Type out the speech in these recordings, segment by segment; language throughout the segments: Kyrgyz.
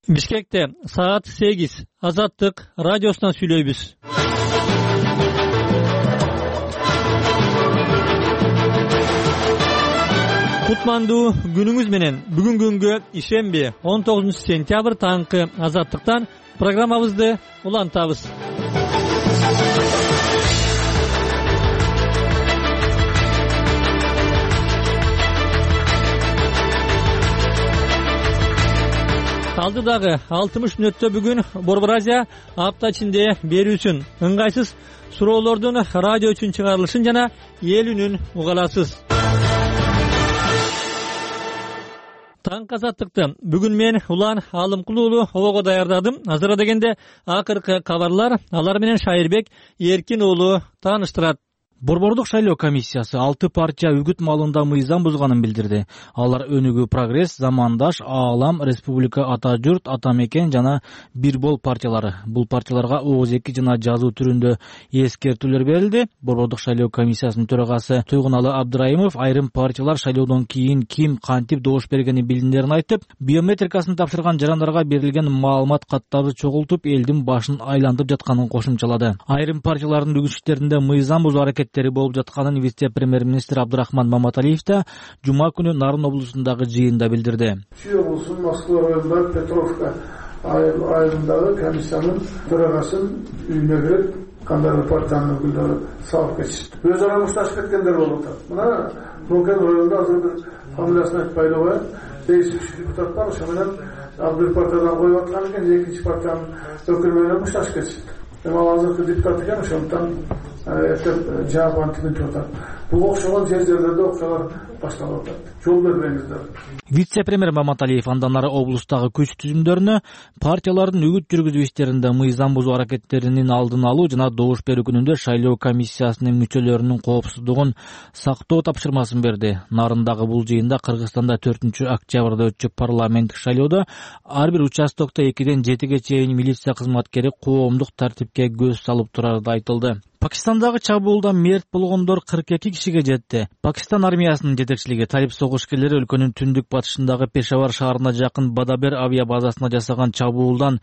Бишкекте саат 8 Азаттык радиосунан сүйлөйбүз. Кутмандуу күнүңүз менен. Бүгүн күнгө ишемби 19 сентябрь таңкы Азаттыктан программабызды улантабыз. Алдыдагы 60 мүнөттө бүгүн Борбор Азия апта ичинде берүүсүн, ыңгайсыз суроолордун радио үчүн чыгарылышын жана эл үнүн уга аласыз. Таң Азаттыкты бүгүн мен Улан Алымкул уулу обого даярдадым. Азыр дегенде акыркы кабарлар алар менен Шайырбек Эркин уулу тааныштырат. Борбордук шайлоо комиссиясы 6 партия үгүт маалында мыйзам бузганын билдирди. Алар Өнүгүү Прогресс, Замандаш, Аалам, Республика, Ата журт, Ата мекен жана Бир бол партиялары. Бул партияларга ооз-2 жана жазуу түрүндө эскертүүлөр берилди. Борбордук шайлоо комиссиясынын төрагасы Туйгуналы Абдырайымов айрым партиялар шайлоодон кийин ким кантип добуш бергени билиндерин айтып, биометрикасын тапшырган жарандарга берилген маалымат каттарды чогултуп, элдин башын айлантып жатканын кошумчалады. Айрым партиялардын бүгүнчүлөрүндө мыйзам бузуу аракеттери болуп жатканын вице-премьер-министр Абдырахман Маматалиев да жума күнү Нарын облусундагы жыйында билдирди. Чүй облусунун Москва районундагы Петровка айылындагы комиссиянын төрагасын үйүнө кирип, кандайдыр партиянын өкүлдөрү салып кетишти. Өз ара мушташып кеткендер болуп атат. Мына Нокен районунда азыр бир фамилиясын айтпай койгон действующий депутат бар, ошо менен бир партиядан коюп аткан экен, экинчи партиянын өкүлү менен мушташып кетишти. Азыркы депутат экен, ошондуктан жаап антип атат. Бул окшогон жерлерде окшолор башталып атат. Жол бербеңиздер. Вице-премьер Маматалиев андан ары облустагы күч түзүмдөрүнө партиялардын үгүт жүргүзүү иштеринде мыйзам бузуу аракеттеринин алдын алуу жана добуш берүү күнүндө шайлоо комиссиясынын мүчөлөрүнүн коопсуздугун сактоо тапшырмасын берди. Нарындагы бул жыйында Кыргызстанда 4-октябрда өтчү парламенттик шайлоодо ар бир участокто 2-ден 7-ге чейин милиция кызматкери коомдук тартипке көз салып турары айтылды. Пакистандагы чабуулдан мерт болгондор 42 кишиге жетти. Пакистан армиясынын жетекчилиги талип согушкерлери өлкөнүн түндүк батышындагы Пешавар шаарына жакын Бадабер авиабазасына жасаган чабуулдан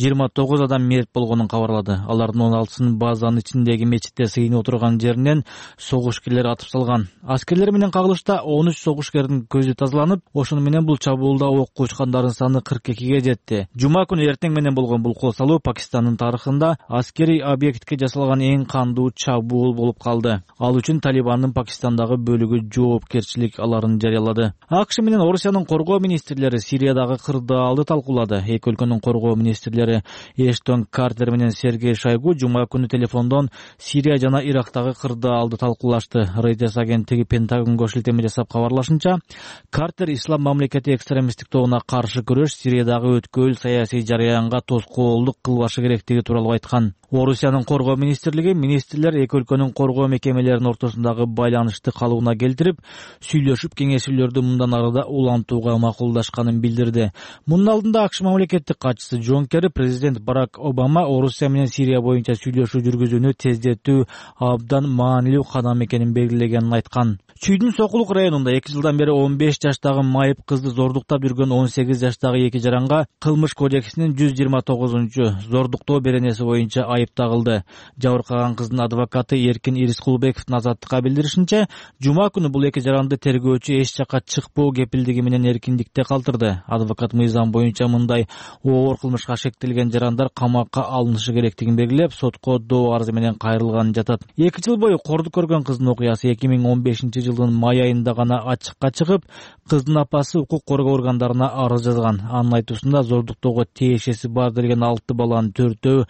29 адам мерт болгонун кабарлады. Алардын 16-сын базанын ичиндеги мечитте сыйынып отурган жеринен согушкерлер атып салган. Аскерлер менен кагылышта 13 согушкердин көзү тазаланып, ошону менен бул чабуулда окко учкандардын саны 42ге жетти. Жума күнү эртең менен болгон бул кол салуу Пакистандын тарыхында аскерий объектке жасалган эң кандуу чабуул болуп калды. Ал үчүн Талибандын Пакистандагы бөлүгү жоопкерчилик аларын жарыялады. АКШ менен Орусиянын коргоо министрлери Сириядагы кырдаалды талкуулады. Эки өлкөнүн коргоо министрлери Эштон Картер менен Сергей Шойгу жума күнү телефондон Сирия жана Ирактагы кырдаалды талкуулашты. Reuters агенттиги Пентагонго шилтеме жасап кабарлашынча, Картер ислам мамлекети экстремисттик тобуна каршы күрөш Сириядагы өткөл саясий жарыянга тоскоолдук кылбашы керектиги тууралуу айткан. Орусиянын коргоо министрлиги министрлер эки өлкөнүн коргоо мекемелеринин ортосундагы байланышты калыбына келтирип, сүйлөшүп кеңешүүлөрдү мындан арыда улантууга макулдашканын билдирди. Мунун алдында АКШ мамлекеттик катчысы Джон Керри президент Барак Обама Орусия менен Сирия боюнча сүйлөшүү жүргүзүүнү тездетүү абдан маанилүү кадам экенин белгилегенин айткан. Чүйдүн Сокулук районунда 2 жылдан бери 15 жаштагы майып кызды зордуктап жүргөн 18 жаштагы эки жаранга Кылмыш кодексинин 129-зордуктоо беренеси боюнча айып тагылды. Жабыркаган кыздын адвокаты Эркин Ирискулбековдун Азаттыкка билдиришинче, жума күнү бул эки жаранды тергөөчү эч жакка чыкпоо кепилдиги менен эркиндикте калтырды. Адвокат мыйзам боюнча мындай оор кылмышка шектелген жарандар камакка алынышы керектигин белгилеп, сотко доо арызы менен кайрылган жатат. 2 жыл бою кордук көргөн кыздын окуясы 2015-жылдын май айында гана ачыкка чыгып, кыздын апасы укук коргоо органдарына арыз жазган. Анын айтуусунда зордуктоого тиешеси бар делген 6 баланын 4-өө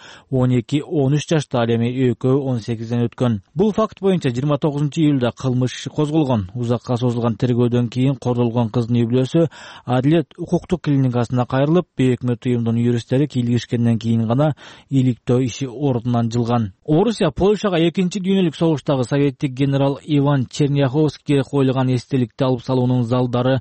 12-13 жашта, ал эми экөө 18ден өткөн. Бул факт боюнча 29-июлда кылмыш иши козголгон. Узакка созулган тергөөдөн кийин кордолгон кыздын үй бүлөсү Адилет укуктук клиникасына кайрылып, өкмөт уюмунун юристтери кийлигишкенден кийин гана иликтөө иши ордунан жылган. Орусия Польшага 2-дүйнөлүк согуштагы советтик генерал Иван Черняховскийге коюлган эстеликти алып салуунун залдары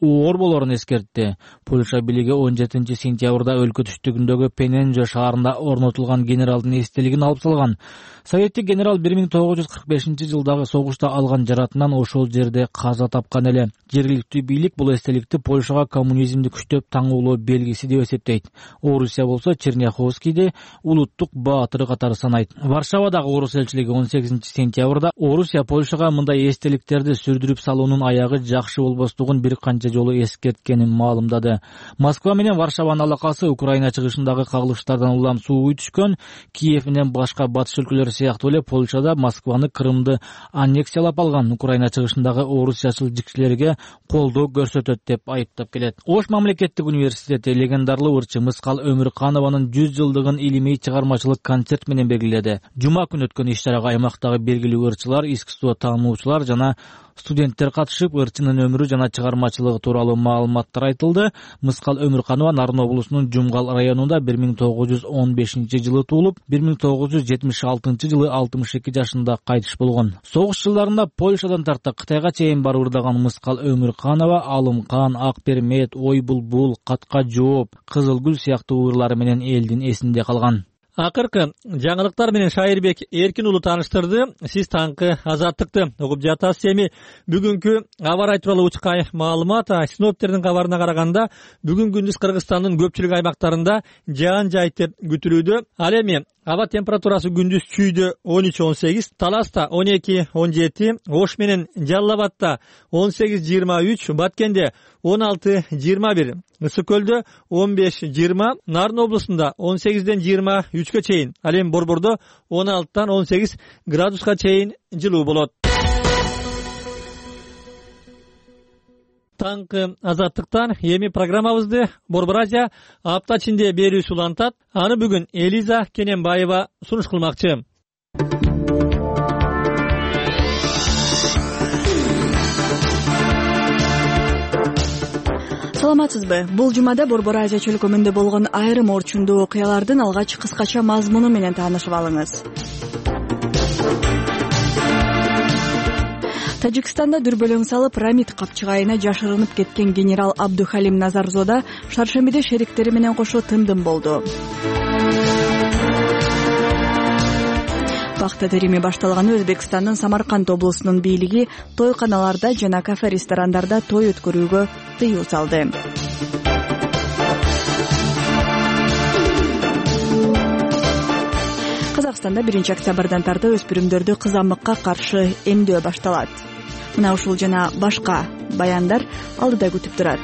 оор болорун эскертти. Польша бийлиги 17 сентябрда өлкө түштүгүндөгү Пененже шаарында орнотулган генералдын эстелигин алып салган. Советтик генерал 1945-жылдагы согушта алган жаратынан ошол жерде каза тапкан эле. Жергиликтүү бийлик бул эстеликти Польшага коммунизмди күчтөп таңуулоо белгиси деп эсептейт. Орусия болсо Черняховскийди улуттук баатыры катары санайт. Варшавадагы орус элчилиги 18 сентябрда Орусия Польшага мындай эстеликтерди сүрдүрүп салуунун аягы жакшы болбостугун бир канча жолу эскерткенин маалымдады. Москва менен Варшаванын алакасы Украина чыгышындагы кагылыштардан улам сууй түшкөн. Киев менен башка батыш өлкөлөр сыяктуу эле Польшада Москваны, Крымды аннексиялап алган Украина чыгышындагы орусчачыл жикчилерге колдоо көрсөтөт деп айыптап келет. Ош мамлекеттик университети легендарлуу ырчы Мыскал Өмүрканованын 100 жылдыгын илимий чыгармачылык концерт менен белгиледи. Жума күнү өткөн иш-чарага аймактагы белгилүү ырчылар, искусство таануучулар жана студенттер катышып, ырчынын өмүрү жана чыгармачылыгы тууралуу маалыматтар айтылды. Мыскал Өмүрканова Нарын облусунун Жумгал районунда 1915-жылы туулуп, 1976 жылы 62 жашында кайтыш болгон. Согуш жылдарында Польшадан тарта Кытайга чейин барып ырдаган Мыскал Өмүрканова Алымкан, Ак Пермет, Ой булбул, Катка жооп, Кызыл гүл сыяктуу ырлары менен элдин эсинде калган. Акыркы жаңылыктар менен Шайырбек Эркин уулу тааныштырды. Сиз таңкы Азаттыкты угуп жатасыз. Эми бүгүнкү аба ырайы тууралуу учкай маалымат. Синоптиктердин кабарына караганда бүгүн күндүз Кыргызстандын көпчүлүк аймактарында жаан жайып күтүлүүдө. Ал эми аба температурасы күндүз Чүйдө 13-18, Таласта 12-17, Ош менен Жалал Абадта 18-23, Баткенде 16-21, Ысык көлдө 15-20, Нарын облусунда 18-ден 23-кө чейин, ал эми Борбордо 16-дан 18 градуска чейин жылуу болот. Таңкы Азаттыктан эми программабызды Борбор Азия апта ичинде берүүсү улантат. Аны бүгүн Элиза Кененбаева сунуш кылмакчы. Саламатсызбы? Бул жумада Борбор Азия чөлкөмүндө болгон айрым орчундуу окуялардын алгач кыскача мазмуну менен таанышып алыңыз. Тажикстанда дүрбөлөң салып, Рамит капчыгайына жашырынып кеткен генерал Абдухалим Назарзода шаршембиде шериктери менен кошо тындым болду. Бакта терими башталган Өзбекстандын Самарканд облусунун бийлиги тойканаларда жана кафе-ресторандарда той өткөрүүгө тыюу салды. Казакстанда 1-октябрдан тарта өспүрүмдөрдү кызамыкка каршы эмдөө башталат. Мына ушул жана башка баяндар алдыда күтүп турат.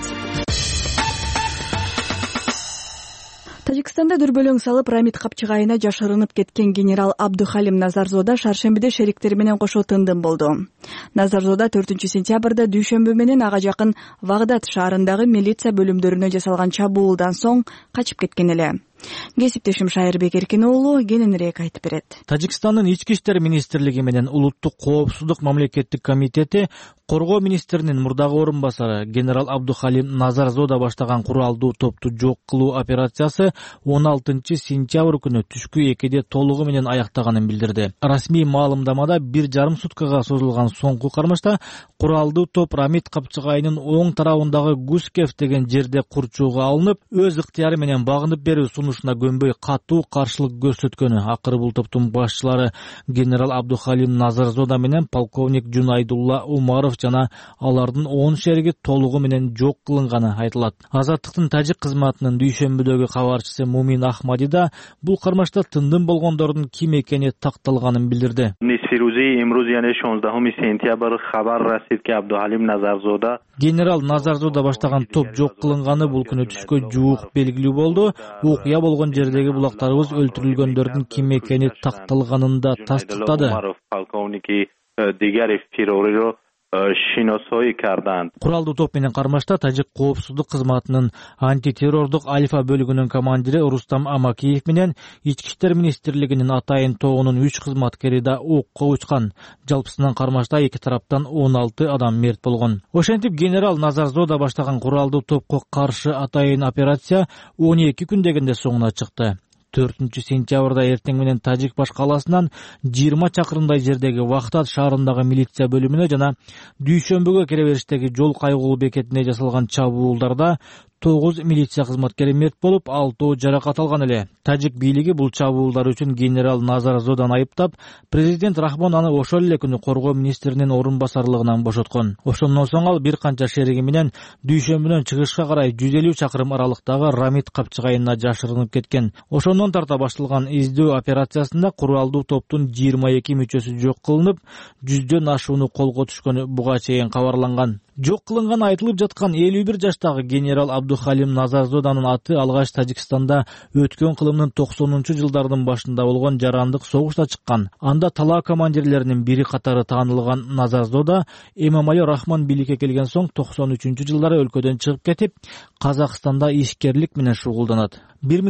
Тажикстанда дүрбөлөң салып, Рамит капчыгайына жашырынып кеткен генерал Абдухалим Назарзода шаршембиде шериктери менен кошо тындым болду. Назарзода 4-сентябрда дүйшөмбү менен ага жакын Вагдат шаарындагы милиция бөлүмдөрүнө жасалган чабуулдан соң качып кеткен эле. Кесиптешим Шайырбек Эркин уулу кененирээк айтып берет. Тажикстандын ички иштер министрлиги менен улуттук коопсуздук мамлекеттик комитети коргоо министринин мурдагы орун басары генерал Абдухалим Назарзода баштаган куралдуу топту жок кылуу операциясы 16 сентябрь күнү түшкү 2-де толугу менен аяктаганын билдирди. Расмий маалымдамада 1,5 суткага созулган соңку кармашта куралдуу топ Рамит капчыгайынын оң тарабындагы Гускев деген жерде курчууга алынып, өз ыктыяры менен багынып берүү сунушуна көнбөй катуу каршылык көрсөткөнү. Акыры бул топтун башчылары генерал Абдухалим Назарзода менен полковник Жунайдулла Умаров жана алардын 10 шериги толугу менен жок кылынганы айтылат. Азаттыктын тажик кызматынын дүйшөмбүдөгү кабарчысы Мумин Ахмади да бул кармашта тындым болгондордун ким экени такталганын билдирди. Генерал Назарзода баштаган топ жок кылынганы бул күнү түшкө жуук белгилүү болду. Окуя болгон жердеги булактарыбыз өлтүрүлгөндөрдүн ким экени такталганын да тастыктады. Куралдуу топ менен кармашта тажик коопсуздук кызматынын антитеррордук альфа бөлүгүнүн командири Рустам Амакиев менен ички иштер министрлигинин атайын тобунун 3 кызматкери да окко учкан. Жалпысынан кармашта эки тараптан 16 адам мерт болгон. Ошентип генерал Назарзода баштаган куралдуу топко каршы атайын операция 12 күн дегенде соңуна чыкты. 4-сентябрда эртең менен Тажик баш калаасынан 20 чакырымдай жердеги Вахтат шаарындагы милиция бөлүмүнө жана дүйшөмбүгө кире бериштеги жол кайгылуу бекетине жасалган чабуулдарда 9 милиция кызматкери мерт болуп, 6 жаракат алган эле. Тажик бийлиги бул чабуулдар үчүн генерал Назарзодан айыптап, президент Рахмон аны ошол эле күнү коргоо министринин орун басарлыгынан бошоткон. Ошондон соң ал бир канча шериги менен дүйшөмбүдөн чыгышка карай 150 чакырым аралыктагы Рамит капчыгайына жашырынып кеткен. Ошондон тарта башталган издөө операциясында куралдуу топтун 22 мүчөсү жок кылынып, 100дөн ашууну колго түшкөнү буга чейин кабарланган. Жок кылынган айтылып жаткан 51 жаштагы генерал Абдухалим Назарзоданын аты алгач Тажикстанда өткөн кылымдын 90-жылдардын башында болгон жарандык согушта чыккан. Анда талаа командирлеринин бири катары таанылган Назарзода Эмомали Рахмон бийликке келген соң 93-жылдары өлкөдөн чыгып кетип, Казакстанда ишкерлик менен шугулданат.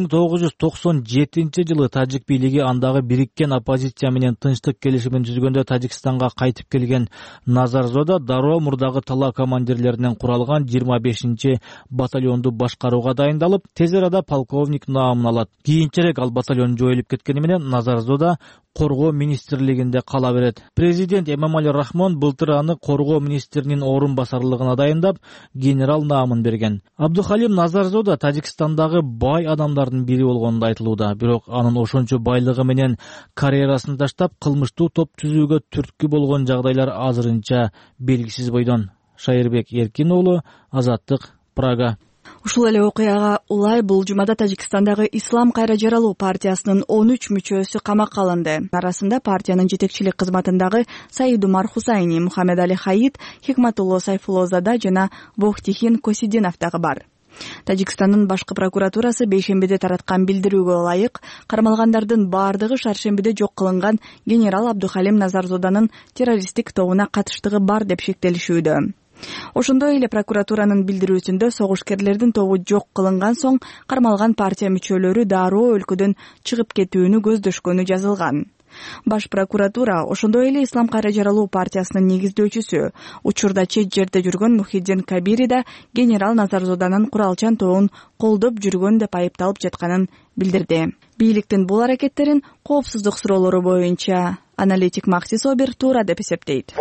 1997-жылы Тажик бийлиги андагы бириккен оппозиция менен тынчтык келишимин түзгөндө Тажикстанга кайтып келген Назарзода дароо мурдагы талаа командирлеринен куралган 25-батальонду башкарууга дайындалып, тез арада полковник наамын алат. Кийинчерээк ал батальон жоюлуп кеткени менен Назарзода коргоо министрлигинде кала берет. Президент Эмомали Рахмон былтыр аны коргоо министринин орун басарлыгына дайындап, генерал наамын берген. Абдухалим Назарзода Тажикстандагы бай адамдардын бири болгону айтылууда, бирок анын ошончо байлыгы менен карьерасын таштап, кылмыштуу топ түзүүгө түрткү болгон жагдайлар азырынча белгисиз бойдон. Шайырбек Эркин уулу, Азаттык, Прага. Ушул эле окуяга улай бул жумада Тажикстандагы Ислам кайра жаралуу партиясынын 13 мүчөсү камакка алынды. Арасында партиянын жетекчилик кызматындагы Саид Умар Хусайни, Мухаммед Али Хаид, Хикматулло Сайфуллозада жана Бохтихин Косидинов дагы бар. Тажикстандын башкы прокуратурасы бейшембиде тараткан билдирүүгө ылайык кармалгандардын баардыгы шаршембиде жок кылынган генерал Абдухалим Назарзоданын террористтик тобуна катыштыгы бар деп шектелишүүдө. Ошондой эле прокуратуранын билдирүүсүндө согушкерлердин тобу жок кылынган соң кармалган партия мүчөлөрү дароо өлкөдөн чыгып кетүүнү көздөшкөнү жазылган. Баш прокуратура ошондой эле Ислам кайра жаралуу партиясынын негиздөөчүсү, учурда чет жерде жүргөн Мухиддин Кабири да генерал Назарзоданын куралчан тобун колдоп жүргөн деп айыпталып жатканын билдирди. Бийликтин бул аракеттерин коопсуздук суроолору боюнча аналитик Макси Собир туура деп эсептейт.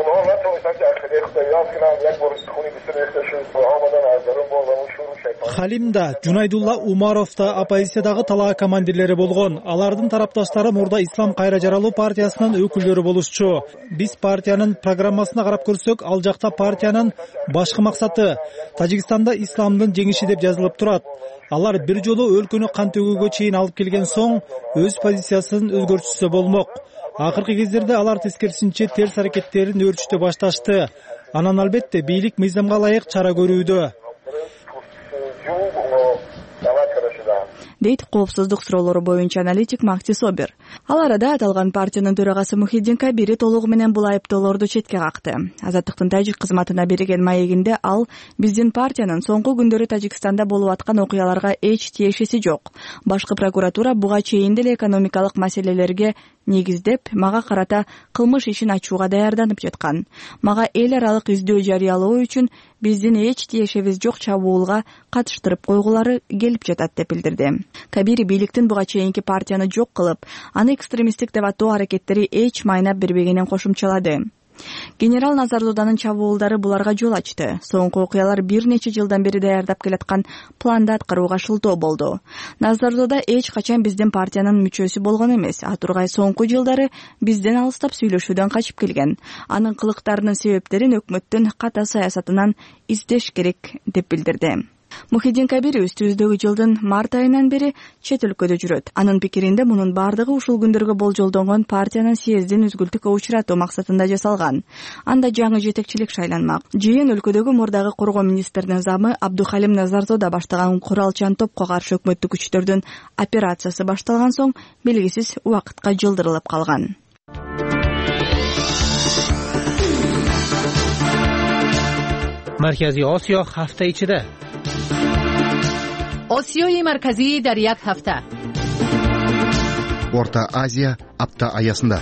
Халимда, Жунайдулла Умаров да оппозициядагы талаа командирлери болгон. Алардын тарапташтары мурда Ислам кайра жаралуу партиясынын өкүлдөрү болушчу. Биз партиянын программасына карап көрсөк, ал жакта партиянын башкы максаты Тажикстанда исламдын жеңиши деп жазылып турат. Алар бир жолу өлкөнү кан төгүүгө чейин алып келген соң өз позициясын өзгөртүшсө болмок. Акыркы кездерде алар тескерисинче терс аракеттерин өөрчүтө башташты. Анан албетте бийлик мыйзамга ылайык чара көрүүдө, дейт коопсуздук суроолору боюнча аналитик Макси Собир. Ал арада аталган партиянын төрагасы Мухиддин Кабири толугу менен бул айыптоолорду четке какты. Азаттыктын тажик кызматына берген маегинде ал биздин партиянын соңку күндөрү Тажикстанда болуп аткан окуяларга эч тиешеси жок. Башкы прокуратура буга чейин деле экономикалык маселелерге негиздеп, мага карата кылмыш ишин ачууга даярданып жаткан. Мага эл аралык издөө жарыялоо үчүн биздин эч тиешебиз жок чабуулга катыштырып койгулары келип жатат деп билдирди. Кабири бийликтин буга чейинки партияны жок кылып, аны экстремисттик деп атоо аракеттери эч майнап бербегенин кошумчалады. Генерал Назарзоданын чабуулдары буларга жол ачты. Соңку окуялар бир нече жылдан бери даярдап келаткан планды аткарууга шылтоо болду. Назарзода эч качан биздин партиянын мүчөсү болгон эмес, а тургай соңку жылдары бизден алыстап сүйлөшүүдөн качып келген. Анын кылыктарынын себептерин өкмөттүн ката саясатынан издеш керек деп билдирди. Мухиддин Кабири үстүбүздөгү жылдын март айынан бери чет өлкөдө жүрөт. Анын пикиринде мунун бардыгы ушул күндөргө болжолдонгон партиянын съездин үзгүлтүккө учуратуу максатында жасалган. Анда жаңы жетекчилик шайланмак. Жыйын өлкөдөгү мурдагы коргоо министринин замы Абдухалим Назарзода баштаган куралчан топко каршы өкмөттүк күчтөрдүн операциясы башталган соң белгисиз убакытка жылдырылып калган. Markaziy Osiyo hafta ichida. Osiyoyi markaziy dar yak hafta. Орта Азия апта аясында.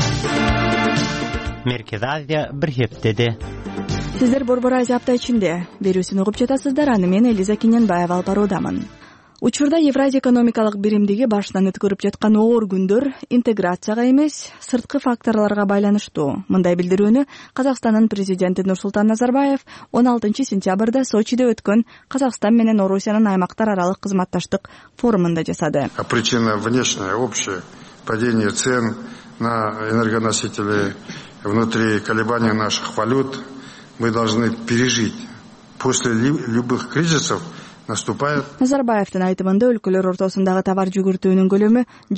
Merkez Азия bir heftede. Сиздер Борбор Азия апта ичинде берүүсүн угуп жатасыздар. Аны мен Элиза Киненбаева алып баруудамын. Учурда Евразия экономикалык биримдиги башынан өткөрүп жаткан оор күндөр интеграцияга эмес, сырткы факторлорго байланыштуу. Мындай билдирүүнү Казакстандын президенти Нурсултан Назарбаев 16 сентябрда Сочиде өткөн Казакстан менен Орусиянын аймактар аралык кызматташтык форумунда жасады. Причина внешняя, общая, падение цен на энергоносители, внутри колебания наших валют мы должны пережить. После любых кризисов наступает. Назарбаевдин айтымында өлкөлөр ортосундагы товар жүгүртүүнүн көлөмү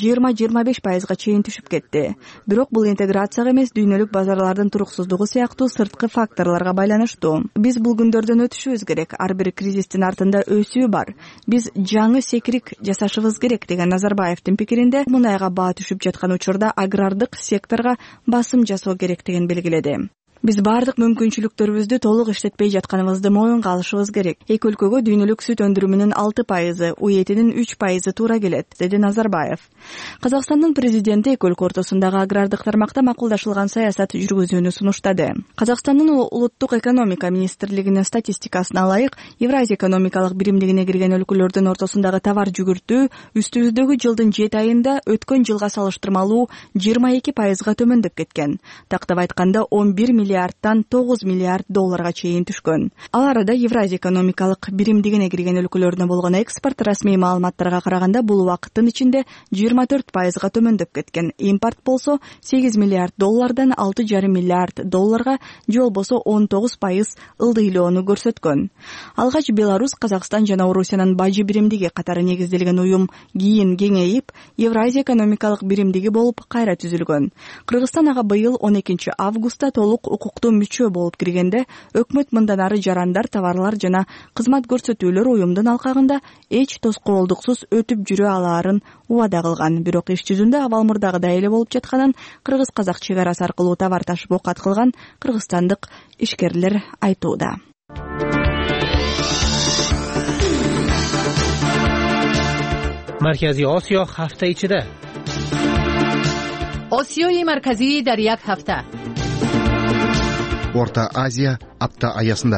20-25%га чейин түшүп кетти. Бирок бул интеграцияга эмес, дүйнөлүк базарлардын туруксуздугу сыяктуу сырткы факторлорго байланыштуу. Биз бул күндөрдөн өтүшүбүз керек. Ар бир кризистин артында өсүү бар. Биз жаңы секирик жасашыбыз керек деген Назарбаевдин пикиринде мунайга баа түшүп жаткан учурда агрардык секторго басым жасоо керектигин белгиледи. Биз бардык мүмкүнчүлүктөрүбүздү толук иштетпей жатканыбызды моюнга алышыбыз керек. Эки өлкөгө дүйнөлүк сүт өндүрүмүнүн 6%, уетинин 3% туура келет, деди Назарбаев. Казакстандын президенти эки өлкө ортосундагы агрардык тармакта макулдашылган саясат жүргүзүүнү сунуштады. Казакстандын улуттук экономика министрлигинин статистикасына ылайык, Евразия экономикалык биримдигине кирген өлкөлөрдүн ортосундагы товар жүгүртүү үстүбүздөгү жылдын 7 айында өткөн жылга салыштырмалуу 22%га төмөндөп кеткен. Тактап айтканда 11 миллиардтан 9 миллиард долларга чейин түшкөн. Ал арада Евразия экономикалык биримдигине кирген өлкөлөрүнө болгон экспорт расмий маалыматтарга караганда бул убакыттын ичинде 24%га төмөндөп кеткен. Импорт болсо 8 миллиард доллардан 6,5 миллиард долларга, же болбосо 19% ылдыйлоону көрсөткөн. Алгач Беларусь, Казакстан жана Орусиянын бажы биримдиги катары негизделген уюм кийин кеңейип, Евразия экономикалык биримдиги болуп кайра түзүлгөн. Кыргызстан ага быйыл 12 августта толук укуктуу мүчө болуп киргенде, өкмөт мындан ары жарандар, товарлар жана кызмат көрсөтүүлөр уюмдун алкагында эч тоскоолдуксуз өтүп жүрө алаарын убада кылган. Бирок иш жүзүндө абал мурдагыдай эле болуп жатканын кыргыз-казак чек арасы аркылуу товар ташып окат кылган кыргызстандык ишкерлер айтууда. Markaziy Osiyo hafta ichida. Osiyoyi markaziy dar yak hafta. Орта Азия апта аясында.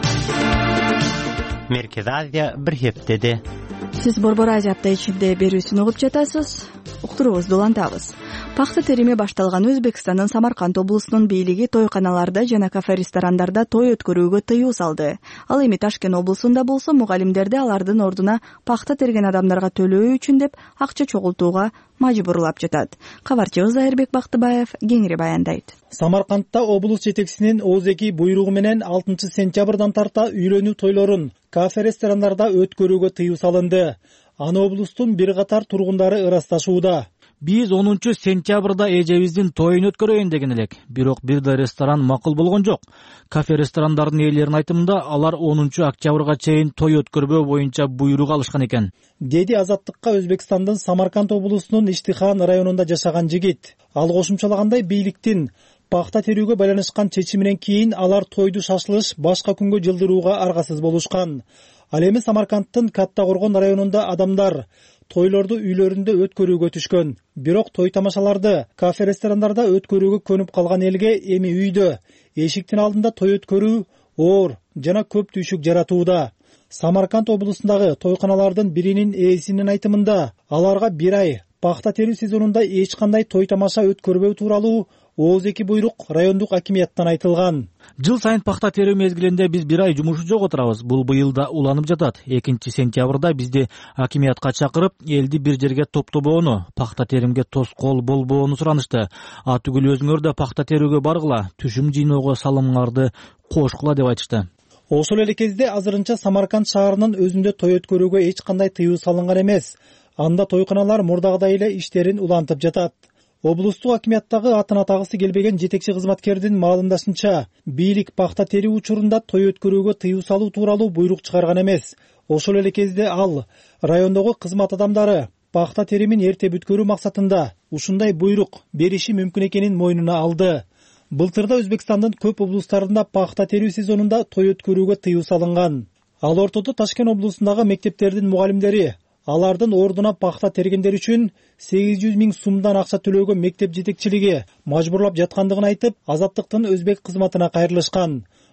Merkezi Азия bir heftede. Сиз Борбор Азия апта ичинде берүүсүн угуп жатасыз. Уктуруубузду улантабыз. Пахта терими башталган Өзбекстандын Самарканд облусунун бийлиги тойканаларда жана кафе-ресторандарда той өткөрүүгө тыюу салды. Ал эми Ташкент облусунда болсо мугалимдерди алардын ордуна пахта терген адамдарга төлөө үчүн деп акча чогултууга мажбурлап жатат. Кабарчыбыз Айырбек Бактыбаев кеңири баяндайт. Самаркандта облус жетекчисинин ооздеги буйругу менен 6 сентябрдан тарта үйлөнүү тойлорун кафе-ресторандарда өткөрүүгө тыюу салынды. Аны облустун бир катар тургундары ырасташууда. Биз 10 сентябрда эжебиздин тоюн өткөрөйүн деген элек. Бирок бир да ресторан макул болгон жок. Кафе-ресторандардын ээлеринин айтымында алар 10 октябрга чейин той өткөрбөө боюнча буйрук алышкан экен. Деди Азаттыкка Өзбекстандын Самарканд облусунун Иштихан районунда жашаган жигит. Ал кошумчалагандай бийликтин пахта терүүгө байланышкан чечиминен кийин алар тойду шашылыш башка күнгө жылдырууга аргасыз болушкан. Ал эми Самаркандтын Катта Коргон районунда адамдар тойлорду үйлөрүндө өткөрүүгө түшкөн. Бирок той тамашаларды кафе-ресторандарда өткөрүүгө көнүп калган элге эми үйдө эшиктин алдында той өткөрүү оор жана көп түйшүк жаратууда. Самарканд облусундагы тойканалардын биринин ээсинин айтымында аларга бир ай пахта терүү сезонунда эч кандай той тамаша өткөрбөө тууралуу ооздеги буйрук райондук акимияттан айтылган. Жыл сайын пахта терүү мезгилинде биз бир ай жумуш жок отурабыз. Бул быйыл да уланып жатат. 2 сентябрда бизди акимиятка чакырып, элди бир жерге топтобоону, пахта теримге тоскоол болбоону суранышты. Түгүл өзүңөр да пахта терүүгө баргыла, түшүм жыйноого салымыңарды кошкула деп айтышты. Ошол эле кезде азырынча Самарканд шаарынын өзүндө той өткөрүүгө эч кандай тыюу салынган эмес. Анда тойканалар мурдагыдай эле иштерин улантып жатат. Облустук акимияттагы атын атагысы келбеген жетекчи кызматкердин маалымдашынча, бийлик пахта терүү учурунда той өткөрүүгө тыюу салуу тууралуу буйрук чыгарган эмес. Ошол эле кезде ал райондогу кызмат адамдары пахта теримин эрте бүткөрүү максатында ушундай буйрук бериши мүмкүн экенин мойнуна алды. Былтырда Өзбекстандын көп облустарында пахта терүү сезонунда той өткөрүүгө тыюу салынган. Ал ортодо Ташкент облусундагы мектептердин мугалимдери алардын ордуна пахта тергендер үчүн 800 000 сумдан акча төлөөгө мектеп жетекчилиги мажбурлап жаткандыгын айтып, Азаттыктын Өзбек кызматына кайрылышкан.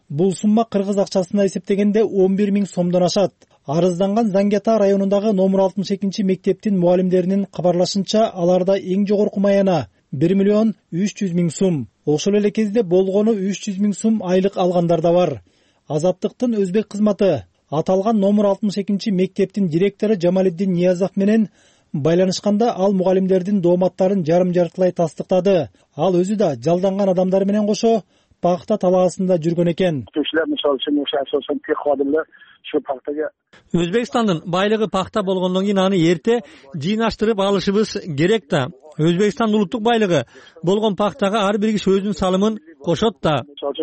Бул сумма кыргыз акчасына эсептегенде 11 000 сомдон ашат. Арызданган Зангиата районундагы номер 62 мектептин мугалимдеринин кабарлашынча, аларда эң жогорку маяна 1 300 000 сум. Ошол эле кезде болгону 300 000 сум айлык алгандар да бар. Азаттыктын өзбек кызматы аталган номер 62 мектептин директору Жамалиддин Ниязов менен байланышканда, ал мугалимдердин дооматтарын жарым-жартылай тастыктады. Ал өзү да жалданган адамдар менен кошо пахта талаасында жүргөн экен. Өзбекстандын байлыгы пахта болгондон кийин аны эрте жыйнаштырып алышыбыз керек да. Өзбекстан улуттук байлыгы болгон пахтага ар бир киши өзүнүн салымын кошот да.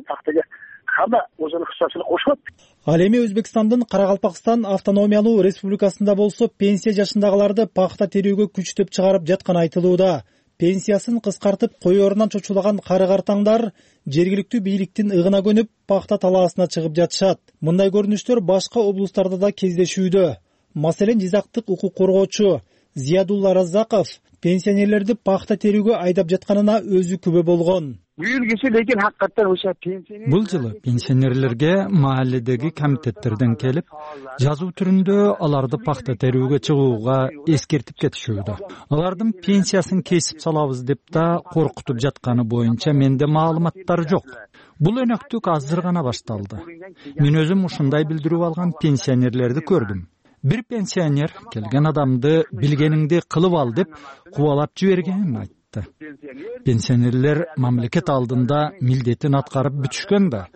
Ал эми Өзбекстандын Каракалпакстан автономиялуу республикасында болсо пенсия жашындагыларды пахта терүүгө күчтөп чыгарып жатканы айтылууда. Пенсиясын кыскартып коёрунан чочулаган кары-картаңдар жергиликтүү бийликтин ыгына көнүп пахта талаасына чыгып жатышат. Мындай көрүнүштөр башка облустарда да кездешүүдө. Маселен, Жизактык укук коргоочу Зиядулла Раззаков пенсионерлерди пахта терүүгө айдап жатканына өзү күбө болгон. Бул жылы пенсионерлерге махалледеги комитеттерден келип, жазуу түрүндө аларды пахта терүүгө чыгууга эскертип кетишүүдө. Алардын пенсиясын кесип салабыз деп да коркутуп жатканы боюнча менде маалыматтар жок. Бул өнөктүк азыр гана башталды. Мен өзүм ушундай билдирүү алган пенсионерлерди көрдүм. Бир пенсионер келген адамды билгениңди кылып ал деп кубалап жибергенин айтты. Пенсионерлер мамлекет алдында милдетин аткарып бүтүшкөн да.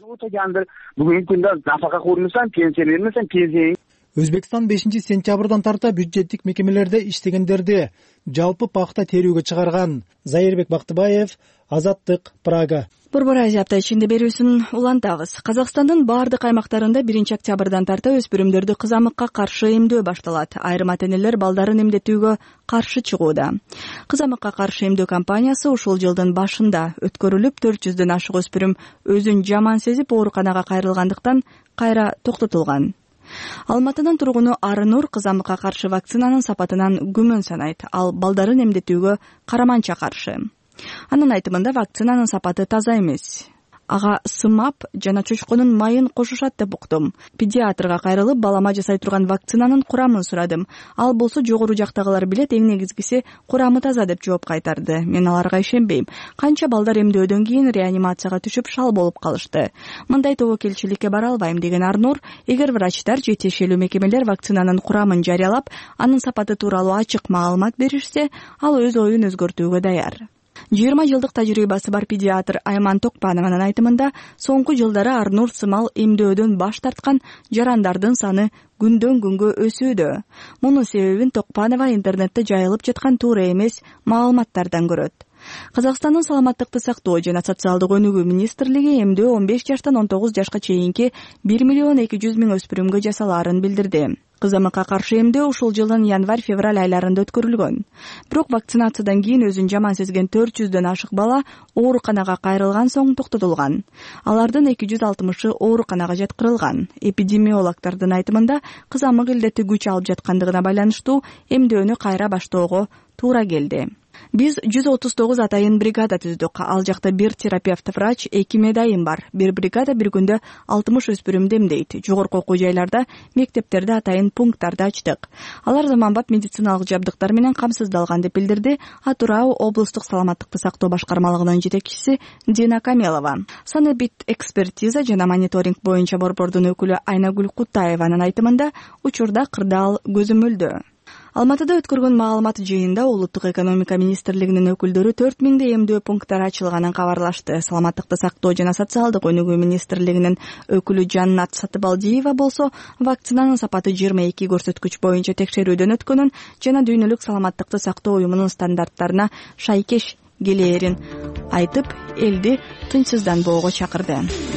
Өзбекстан 5 сентябрдан тарта бюджеттик мекемелерде иштегендерди жалпы пахта терүүгө чыгарган. Зайырбек Бактыбаев, Азаттык, Прага. Борбор Азия апта ичинде берүүсүн улантабыз. Казакстандын баардык аймактарында 1 октябрдан тарта өспүрүмдөрдү кызамыкка каршы эмдөө башталат. Айрым ата-энелер балдарын эмдетүүгө каршы чыгууда. Кызамыкка каршы эмдөө кампаниясы ушул жылдын башында өткөрүлүп, 400дөн ашык өспүрүм өзүн жаман сезип ооруканага кайрылгандыктан кайра токтотулган. Алматынын тургуну Арынур кызамыкка каршы вакцинанын сапатынан күмөн санайт. Ал балдарын эмдетүүгө караманча каршы. Анын айтымында вакцинанын сапаты таза эмес. Ага сымап жана чочконун майын кошушат деп уктум. Педиатрга кайрылып, балама жасай турган вакцинанын курамын сурадым. Ал болсо жогору жактагылар билет, эң негизгиси курамы таза деп жооп кайтарды. Мен аларга ишенбейм. Канча балдар эмдөөдөн кийин реанимацияга түшүп шал болуп калышты. Мындай тобокелчиликке бара албайм деген Арнур, эгер врачтар же тиешелүү мекемелер вакцинанын курамын жарыялап, анын сапаты тууралуу ачык маалымат беришсе, ал өз оюн өзгөртүүгө даяр. 20 жылдык тажрыйбасы бар педиатр Айман Токпанованын айтымында, соңку жылдары Арнур сымал эмдөөдөн баш тарткан жарандардын саны күндөн күнгө өсүүдө. Мунун себебин Токпанова интернетте жайылып жаткан туура эмес маалыматтардан көрөт. Казакстандын саламаттыкты сактоо жана социалдык өнүгүү министрлиги эмдөө 15 жаштан 19 жашка чейинки 1 200 000 өспүрүмгө жасалаарын билдирди. Кызамыкка каршы эмдөө ушул жылдын январь-февраль айларында өткөрүлгөн. Бирок вакцинациядан кийин өзүн жаман сезген 400дөн ашык бала ооруканага кайрылган соң токтотулган. Алардын 260-ы ооруканага жаткырылган. Эпидемиологдордун айтымында, кызамык илдети күч алып жаткандыгына байланыштуу эмдөөнү кайра баштоого туура келди. Биз 139 атайын бригада түздүк. Ал жакта 1 терапевт врач, 2 медайым бар. Бир бригада бир күндө 60 өспүрүмдү эмдейт. Жогорку окуу жайларда, мектептерде атайын пункттарды ачтык. Алар заманбап медициналык жабдыктар менен камсыздалган деп билдирди Атырау облустук саламаттыкты сактоо башкармалыгынын жетекчиси Дина Камелова. Санэбит экспертиза жана мониторинг боюнча борбордун өкүлү Айнагүл Кутаеванын айтымында, учурда кырдаал көзөмөлдө. Алматыда өткөргөн маалымат жыйында Улуттук экономика министрлигинин өкүлдөрү 4000 эмдөө пункттары ачылганын кабарлашты. Саламаттыкты сактоо жана социалдык өнүгүү министрлигинин өкүлү Жаннат Сатыбалдиева болсо, вакцинанын сапаты 22 көрсөткүч боюнча текшерүүдөн өткөнүн жана дүйнөлүк саламаттыкты сактоо уюмунун стандарттарына шайкеш келээрин айтып, элди тынчсызданбоого чакырды.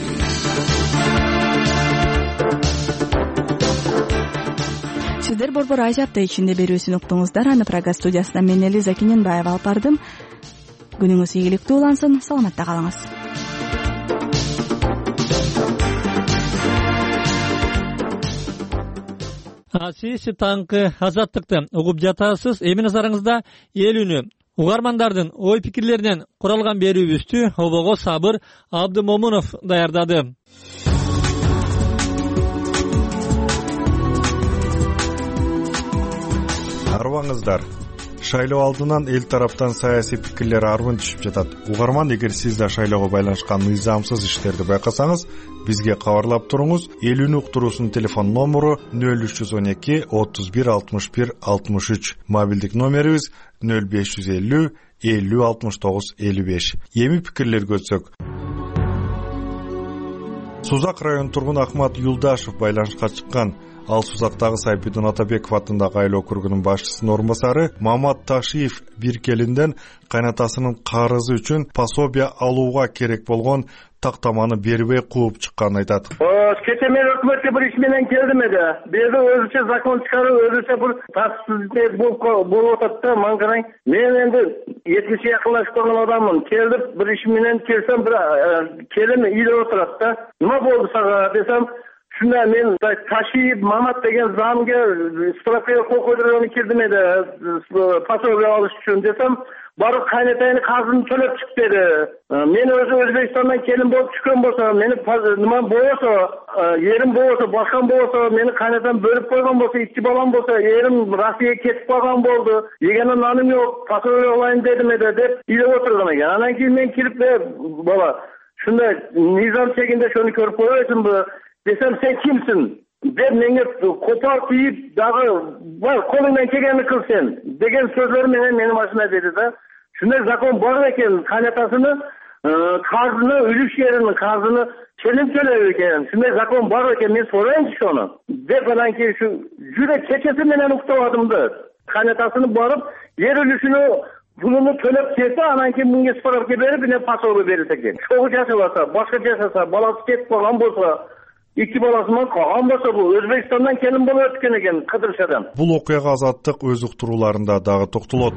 Сиздер Борбор Азия апта ичинде берүүсүн уктуңуздар. Аны Прага студиясынан мен Элиза Кененбаева алып бардым. Күнүңүз ийгиликтүү улансын, саламатта калыңыз. Сиз таңкы азаттыкты угуп жатасыз. Эми назарыңызда эл үнү. Угармандардын ой пикирлеринен куралган берүүбүздү Обого Сабыр Абдымомунов даярдады. арбаңыздар. Шайлоо алдынан эл тараптан саясий пикирлер арбын түшүп жатат. Угарман, эгер сиз да шайлоого байланышкан мыйзамсыз иштерди байкасаңыз, бизге кабарлап туруңуз. Элүүнү уктуруусунун телефон номеру 0312 31 61 63. Мобилдик номерибиз 0550 50 69 55. Эми пикирлерге өтсөк. Сузак район тургуну Ахмат Юлдашев байланышка чыккан. Ал Сузактагы Сайпидон Атабеков атындагы айыл округунун башчысынын орун басары Мамат Ташиев Биркелинден кайнатасынын карызы үчүн пособия алууга керек болгон тактаманы бербей кууп чыкканын айтат. Кече мен өкмөткө бир иш менен келдим эде. Бизде өзүчө закон чыгарып, өзүчө бир таксыздык болуп атат да, мага караң. Мен энди 70 жакынлашкан адаммын. Келип бир иш менен келсем, бир келем үйлө отурат да. Нема болду сага десем, шунда мен Ташиев Мамат деген замга справкага кол койдурганы кирдим эде, пособия алыш үчүн десем, барып кайнатайын казын төлөп чык деди. Мен өзү Өзбекстандан келин болуп чыккан болсо, мени нема болсо, ерим болсо, башкан болсо, мени кайнатам бөлүп койгон болсо, 2 балам болсо, ерим Россияга кетип калган болду. Егене наным жок, пособия алайын дедим эде деп үйлөп отурган экен. Анан кийин мен кирип бала, шундай мыйзам чегинде шуну көрүп койбойсуңбу десем, сен кимсиң? Деп менге копар тийип дагы бар колуңдан келгенин кыл сен деген сөздөр менен мени машина деди да. Шундай закон бар экен, кайнатасыны карзыны, үлүш жеринин карзыны келин төлөп экен. Шундай закон бар экен, мен сурайынчы ошону. Деп анан кийин шу жүрө кечеси менен уктабадым да. Кайнатасыны барып, жер үлүшүнү пулуну төлөп келсе, анан кийин мынга справка берип, мен пособия берилсе экен. Чогуу жашабаса, башка жашаса, баласы кетип калган болсо, 2 баласынан калган болсо, бул Өзбекстандан келин болуп өткөн экен, Кыдыршадан. Бул окуяга Азаттык өз уктурууларында дагы токтолот.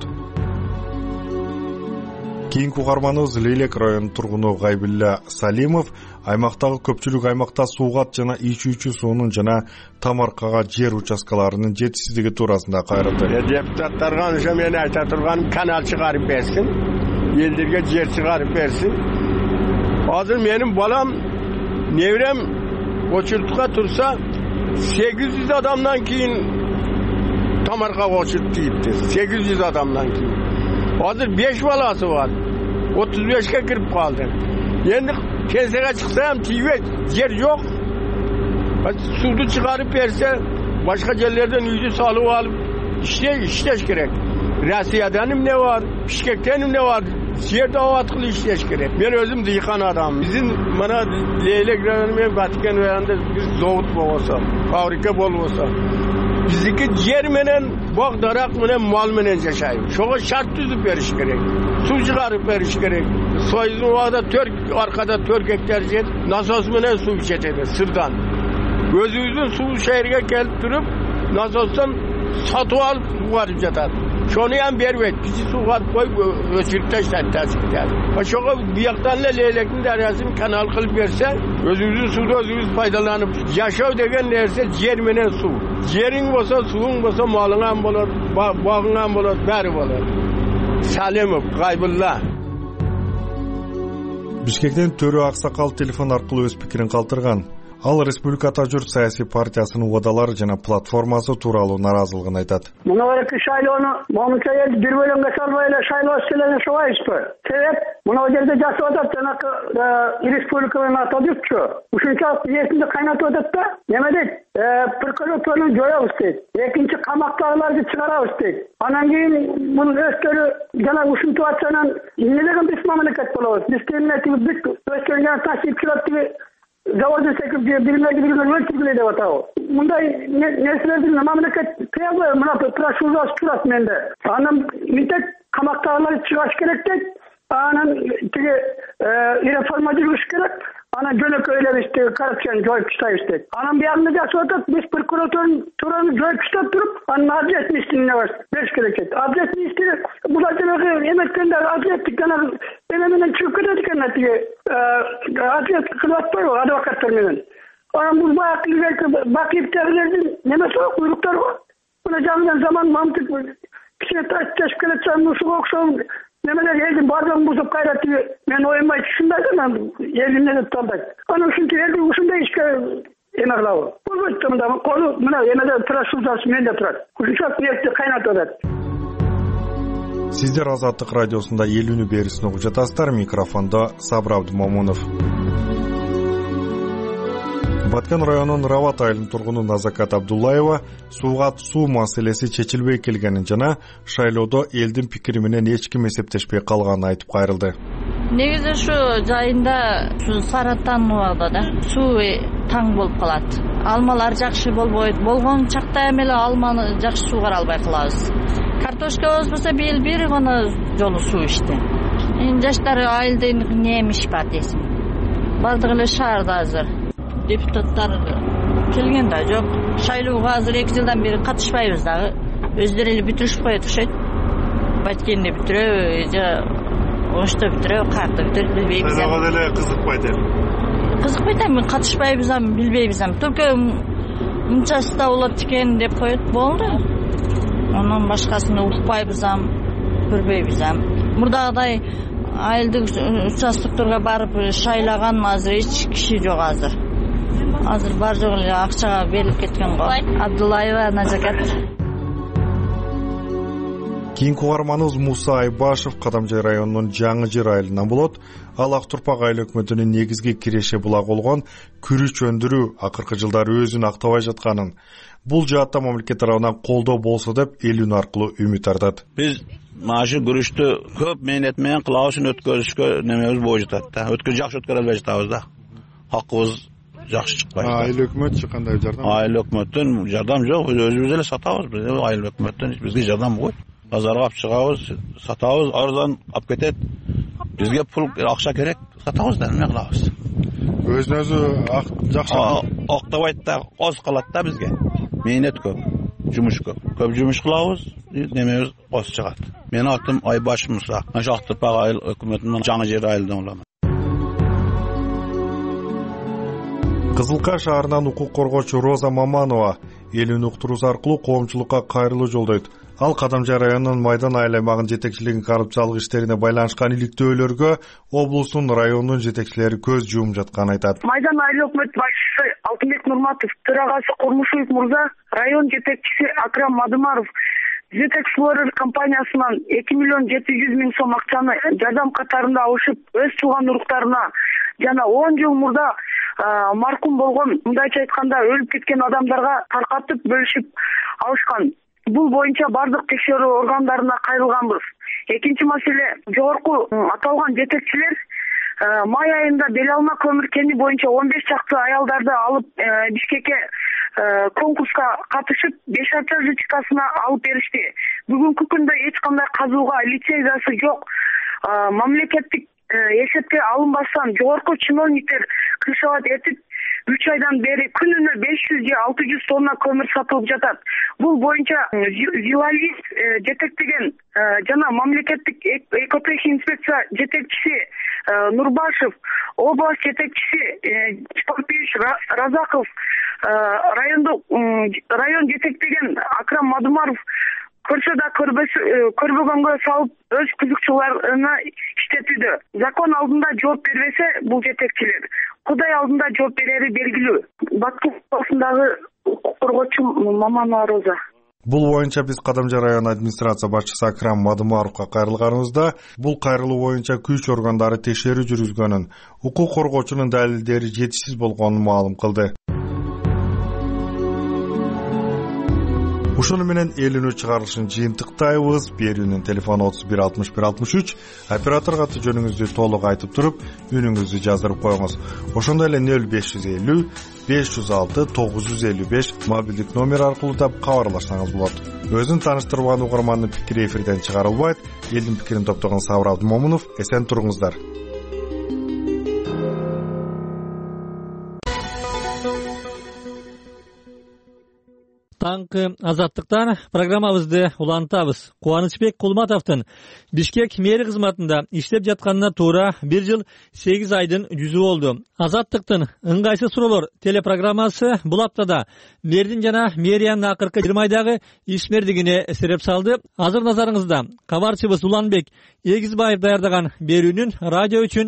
Кийинки угарманыбыз Лейлек районунун тургуну Гайбилла Салимов аймактагы көпчүлүк аймакта суугат жана ичүүчү суунун жана тамаркага жер участкаларынын жетишсиздиги туурасында кайрылды. Депутаттарга ошо мен айта турган канал чыгарып берсин, элдерге жер чыгарып берсин. Азыр менин балам, неврем очуртка турса 800 адамдан кийин тамарка очурт тийипти. 800 адамдан кийин. Азыр 5 баласы бар. 35ке кирип калды. Энди пенсияга чыксам тийбейт, жер жок. Сууду чыгарып берсе, башка жерлерден үйдү салып алып иштеш керек. Россиядан эмне бар, Бишкектен эмне бар, жерде абаткылы иштеш керек. Мен өзүм дыйкан адам. Биздин мына Лейлек району менен Баткен районунда бир завод болсо, фабрика болсо, биздики жер менен, бак дарак менен, мал менен жашайбыз. Ошого шарт түзүп бериш керек. Суу чыгарып бериш керек. Союздун убагында аркада 4 гектар жер насос менен суу жетеди, сырдан. Өзүбүздүн суу шаарга келип туруп, насостон сатып алып суугарып жатат. Şonu hem berбейт, bizi suğar koy, ösürüp taşlar, tasıklar. Ошого buyaktan Leylek'in deryasını kanal kılıp verse, özümüzün suda özümüz faydalanıp, yaşav degen nerse yer menen su. Yerin bolsa, suğun bolsa, malın bolur, bağın bolur, beri bolur. Salimov, Gaybullah. Бишкектен Төрө Аксакал телефон аркылуу өз пикирин калтырган. Ал Республиката журт саясий партиясынын убадалары жана платформасы тууралуу наразылыгын айтат. Мына эки шайлоону момунча эл бир бөлөмгө салбай эле шайлоо селени шабайбызбы? Себеп мына жерде жашап атат жанакы республиканын атадыкчы. Ушунчалык эсинде кайнатып атат да. Неме дейт? Прокуратураны жоябыз дейт. Экинчи камактагыларды чыгарабыз дейт. Анан кийин мунун өстөрү жана ушинтип атсанан эмне деген биз мамлекет болобуз? Биз кемнетип бүт өскөн ташып чыгып заводы секип бирмеги өлтүргүлө деп атабы. Мындай нерселердин мамлекет кыябы, мына прошу турат менде. Анан митет камактагылар чыгыш керек дейт. Анан тиги реформа жүргүш керек. Анан жөнөкөй эле ишти коррупцияны жоюп таштайбыз дейт. Анан биягында жашап атат, биз прокуратураны жоюп таштап туруп, анан адилеттин ишин бериш керек дейт. Адилеттин ишти булар жанагы эметкендер адилеттик жана эме менен чыгып кетет экен тиги адилет кылып атпайбы адвокаттар менен. Анан бул бакиевтерлердин немеси го, буйруктары го. Мына жаңыдан заман мамтык кичине ташып келатсам ушуга окшогон немелер элдин баардыгын бузуп кайра мен оюнбайт ушундай да мен элимне деп талдайт. Анан ушинтип элди ушундай ишке эме кылабы. Болбойт мында колу мына эмеде турат, султасы менде турат. Ушунчалык нефти кайнатып атат. Сиздер Азаттык радиосунда элүүнү берисин угуп жатасыздар. Микрофондо Сабыр Абдымомунов. Баткен районунун Рават айылынын тургуну Назакат Абдуллаева сууга суу маселеси чечилбей келгенин жана шайлоодо элдин пикири менен эч ким эсептешпей калганын айтып кайрылды. Негизи ушу жайында ушу саратан убагда да суу таң болуп калат. Алмалар жакшы болбойт. Болгон чакта эми эле алманы жакшы суугара албай калабыз. Картошка өспөсө бир гана жолу суу ишти. Жаштар айылда немиш бар дейсиң. Бардыгы эле шаарда азыр. Депутаттар келген да жок. Шайлоого азыр 2 жылдан бери катышпайбыз дагы. Өздөрү эле бүтүрүшүп коет окшойт. Баткенде бүтүрөбү же Ошто бүтүрөбү, каякта бүтүрөбү билбейбиз. Шайлоого деле кызыкпайт эле. Кызыкпайт эми, катышпайбыз эми, билбейбиз эми. Только мынчасы болот экен деп коет, болду. Анан башкасын укпайбыз эми, көрбөйбүз эми. Мурдагыдай айылдык участокторго барып шайлаган азыр эч киши жок азыр. Азыр бар жок эле акчага берилип кеткен го. Абдуллаева Назакат. Кийинки угарманыбыз Муса Айбашев Кадамжай районунун Жаңы Жер айылынан болот. Ал Ак Турпак айыл өкмөтүнүн негизги киреше булагы болгон күрүч өндүрүү акыркы жылдары өзүн актабай жатканын, бул жаатта мамлекет тарабынан колдоо болсо деп элүүн аркылуу үмүт артат. Биз машы күрүштү көп мээнет менен кылабызын өткөрүшкө немебиз болуп жатат да. Жакшы өткөрө албай жатабыз да. Хакыбыз жакшы чыкпайт. Айыл өкмөтчү кандай жардам? Айыл өкмөттөн жардам жок, өзүбүз эле сатабыз. Биз айыл өкмөттөн бизге жардам койт. Базарга алып чыгабыз, сатабыз, арзан алып кетет. Бизге пул, акча керек, сатабыз да, эме кылабыз. Өзүн өзү жакшы актабайт да, аз калат да бизге. Мээнет көп, жумуш көп. Көп жумуш кылабыз, немебиз аз чыгат. Менин атым Айбаш Муса. Ак Турпак айыл өкмөтүнүн Жаңы Жер айылынан болом. Кызылка шаарынан укук коргоочу Роза Маманова элүүнү уктуруусу аркылуу коомчулукка кайрылуу жолдойт. Ал Кадамжай районунун Майдан айыл аймагынын жетекчилигин коррупциялык иштерине байланышкан иликтөөлөргө облустун, райондун жетекчилери көз жуумуп жатканын айтат. Майдан айыл өкмөт башчысы Алтынбек Нурматов, төрагасы Курмушев мырза, район жетекчиси Акрам Мадымаров ZET Explorer компаниясынан 2.700.000 сом акчаны жардам катарында алышып, өз тууган уруктарына жана 10 жыл мурда маркум болгон, мындайча айтканда өлүп кеткен адамдарга таркатып бөлүшүп алышкан. Бул боюнча бардык текшерүү органдарына кайрылганбыз. Экинчи маселе, жогорку аталган жетекчилер май айында Белалма көмүр кени боюнча 15 чакты аялдарды алып Бишкекке конкурска катышып 5 арча жычкасына алып беришти. Бүгүнкү күндө эч кандай казууга лицензиясы жок. Мамлекеттик эсепке алынбастан жогорку чиновниктер кышабат этип 3 айдан бери күнүнө 500 же 600 тонна көмүр сатылып жатат. Бул боюнча Зилалиев жетектеген жана мамлекеттик экотех инспекция жетекчиси Нурбашев, область жетекчиси Чпарпиевич Разаков, район жетектеген Акрам Мадымаров көрсө да көрбөгөнгө салып өз кызыкчыларына иштетүүдө. Закон алдында жооп бербесе бул жетекчилер Кудай алдында жооп берери белгилүү. Баткен областындагы укук коргоочу Маманова Роза. Бул боюнча биз Кадамжай район администрация башчысы Акрам Мадымаровго кайрылганыбызда, бул кайрылуу боюнча күч органдары текшерүү жүргүзгөнүн, укук коргоочунун далилдери жетишсиз болгонун маалым кылды. Ушуну менен элүүнү чыгарылышын жыйынтыктайбыз. Берүүнүн телефону 31 61 63. Оператор каты жөнүңүздү толук айтып туруп, үнүңүздү жаздырып коюңуз. Ошондой эле 0550 506 955 мобилдик номер аркылуу да кабарлашсаңыз болот. Өзүн тааныштырбаган угармандын пикири эфирден чыгарылбайт. Элдин пикирин топтогон Сабыр Абдымомунов, эсен туруңуздар. Таңкы азаттыктан программабызды улантабыз. Кубанычбек Кулматовдун Бишкек мэри кызматында иштеп жатканына туура 1 жыл 8 айдын жүзү болду. Азаттыктын ыңгайсыз суроолор телепрограммасы бул аптада мэрдин жана мэриянын акыркы 20 айдагы ишмердигине сереп салды. Азыр назарыңызда кабарчыбыз Уланбек Эгизбаев даярдаган берүүнүн радио үчүн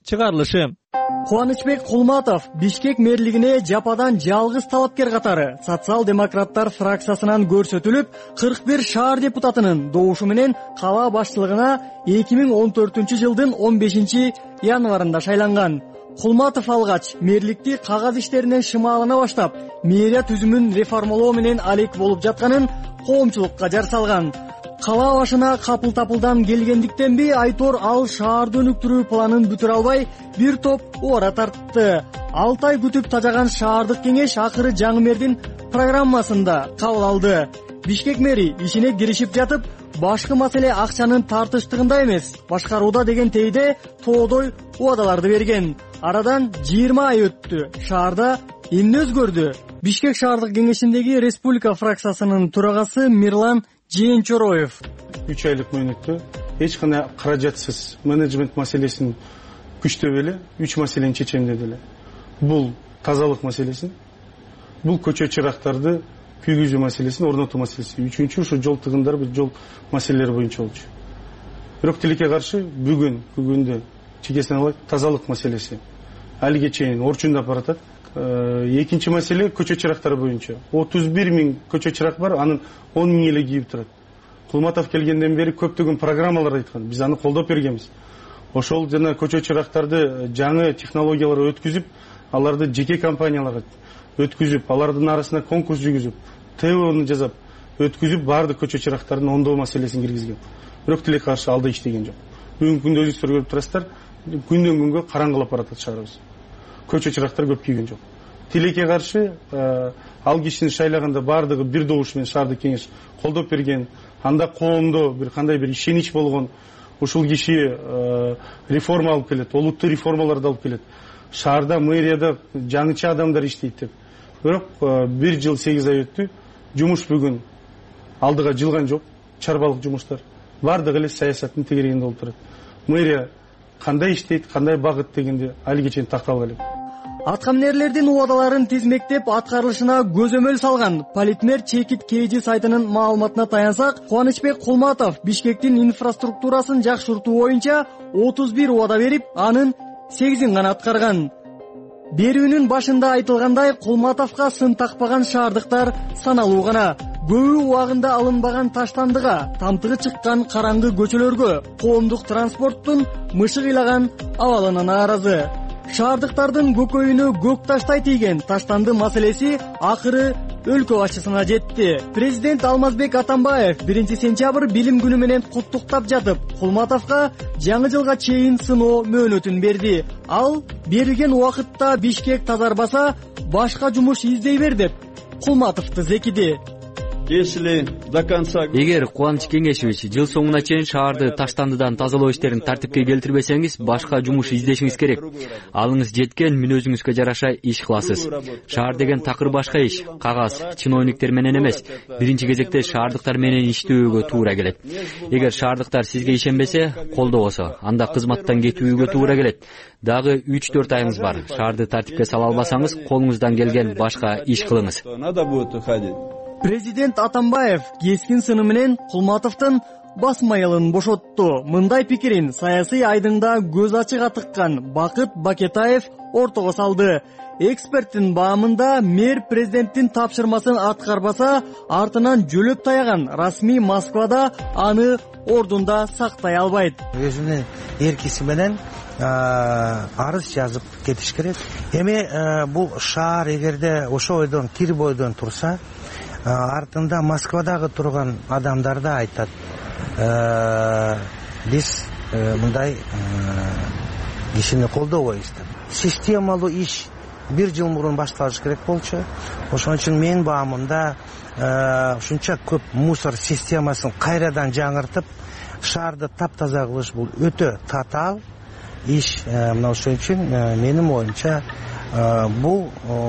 чыгарылышы. Кубанычбек Кулматов Бишкек мэрлигине жападан жалгыз талапкер катары социал-демократтар фракциясынан көрсөтүлүп, 41 шаар депутатынын добушу менен кала башчылыгына 2014-жылдын 15 январында шайланган. Кулматов алгач мэрликти кагаз иштеринен шымалына баштап, мэрия түзүмүн реформалоо менен алек болуп жатканын коомчулукка жар салган. Кала башына капыл-тапылдан келгендиктенби айтор ал шаарды өнүктүрүү планын бүтүрө албай бир топ убара тартты. 6 ай күтүп тажаган шаардык кеңеш акыры жаңы мэрдин программасында кабыл алды. Бишкек мэри ишине киришип жатып, башкы маселе акчанын тартыштыгында эмес, башкарууда деген тейде тоодой убадаларды берген. Арадан 20 ай өттү. Шаарда эмне өзгөрдү? Бишкек шаардык кеңешиндеги республика фракциясынын төрагасы Мирлан Жээнчороев 3 айлык мөөнөттө эч кандай каражатсыз менеджмент маселесин күчтөп эле 3 маселени чечем деди эле. Бул тазалык маселесин, бул көчө чырактарды күйгүзүү маселесин орнотуу маселеси. Үчүнчү ушу жол тыгындар, жол маселелери боюнча болчу. Бирок тилекке каршы бүгүндө чекесин алайык тазалык маселеси алиге чейин орчундап баратат. Экинчи маселе көчө чырактары боюнча 31 000 көчө чырак бар, анын 10 000 эле кийип турат. Кулматов келгенден бери көптөгөн программалар айткан, биз аны колдоп бергенбиз. Ошол жана көчө чырактарды жаңы технологиялар өткүзүп, аларды жеке компанияларга өткүзүп, алардын арасына конкурс жүргүзүп, ТОны жасап, өткүзүп баардык көчө чырактардын ондоо маселесин киргизген. Бирок тилекке каршы алда иштеген жок. Бүгүнкү күндө өзүңүздөр көрүп турасыздар, күндөн күнгө караңгылап баратат шаарыбыз. Көчө чырактар көп кийген жок. Тилекке каршы ал кишини шайлаганда баардыгы бир добуш менен шаардык кеңеш колдоп берген. Анда коомдо бир кандай бир ишенич болгон. Ушул киши реформа алып келет, олуттуу реформаларды алып келет. Шаарда, мэрияда жаңыча адамдар иштейт деп. Бирок 1 жыл 8 ай өттү. Жумуш бүгүн алдыга жылган жок. Чарбалык жумуштар. Баардыгы эле саясаттын тегерегинде болуп турат. Мэрия кандай иштейт, кандай багыт дегенде алиге чейин такталып элек. Аткаминерлердин убадаларын тизмектеп аткарылышына көзөмөл салган Политмер Чекит КЖ сайтынын маалыматына таянсак, Кубанычбек Кулматов Бишкектин инфраструктурасын жакшыртуу боюнча 31 убада берип, анын 8-ин гана аткарган. Берүүнүн башында айтылгандай, Кулматовго сын такпаган шаардыктар саналуу гана. Көбү убагында алынбаган таштандыга, тамтыгы чыккан караңгы көчөлөргө, коомдук транспорттун мышык ыйлаган абалына нааразы. Шаардыктардын көкөйүнө көк таштай тийген таштанды маселеси акыры өлкө башчысына жетти. Президент Алмазбек Атамбаев 1 сентябрь билим күнү менен куттуктап жатып, Кулматовго жаңы жылга чейин сыноо мөөнөтүн берди. Ал берилген убакытта Бишкек тазарбаса, башка жумуш издей бер деп Кулматовду зекиди. Эгер Кубаныч Кеңешевич жыл соңуна чейин шаарды таштандыдан тазалоо иштерин тартипке келтирбесеңиз, башка жумуш издешиңиз керек. Алыңыз жеткен, мен өзүңүзгө жараша иш кыласыз. Шаар деген такыр башка иш, кагаз, чиновниктер менен эмес. Биринчи кезекте шаардыктар менен иштөөгө туура келет. Эгер шаардыктар сизге ишенбесе, колдобосо, анда кызматтан кетүүгө туура келет. Дагы 3-4 айыңыз бар. Шаарды тартипке сала албасаңыз, колуңуздан келген башка иш кылыңыз. Президент Атамбаев кескин сыны менен Кулматовдун басмайылын бошотту. Мындай пикирин саясий айдыңда көз ачык атыккан Бакыт Бакетаев ортого салды. Эксперттин баамында мэр президенттин тапшырмасын аткарбаса, артынан жөлөп таяган расмий Москвада аны ордунда сактай албайт. Өзүнүн эркиси менен арыз жазып кетиш керек. Эми бул шаар эгерде ошо ойдон, кир бойдон турса, артында Москвадагы турган адамдар да айтат. Биз мындай кишини колдобойбуз деп. Системалуу иш 1 жыл мурун башталыш керек болчу. Ошон үчүн менин баамымда ушунча көп мусор системасын кайрадан жаңыртып, шаарды таптаза кылыш бул өтө татаал иш. Мына ошон үчүн менин оюмча бул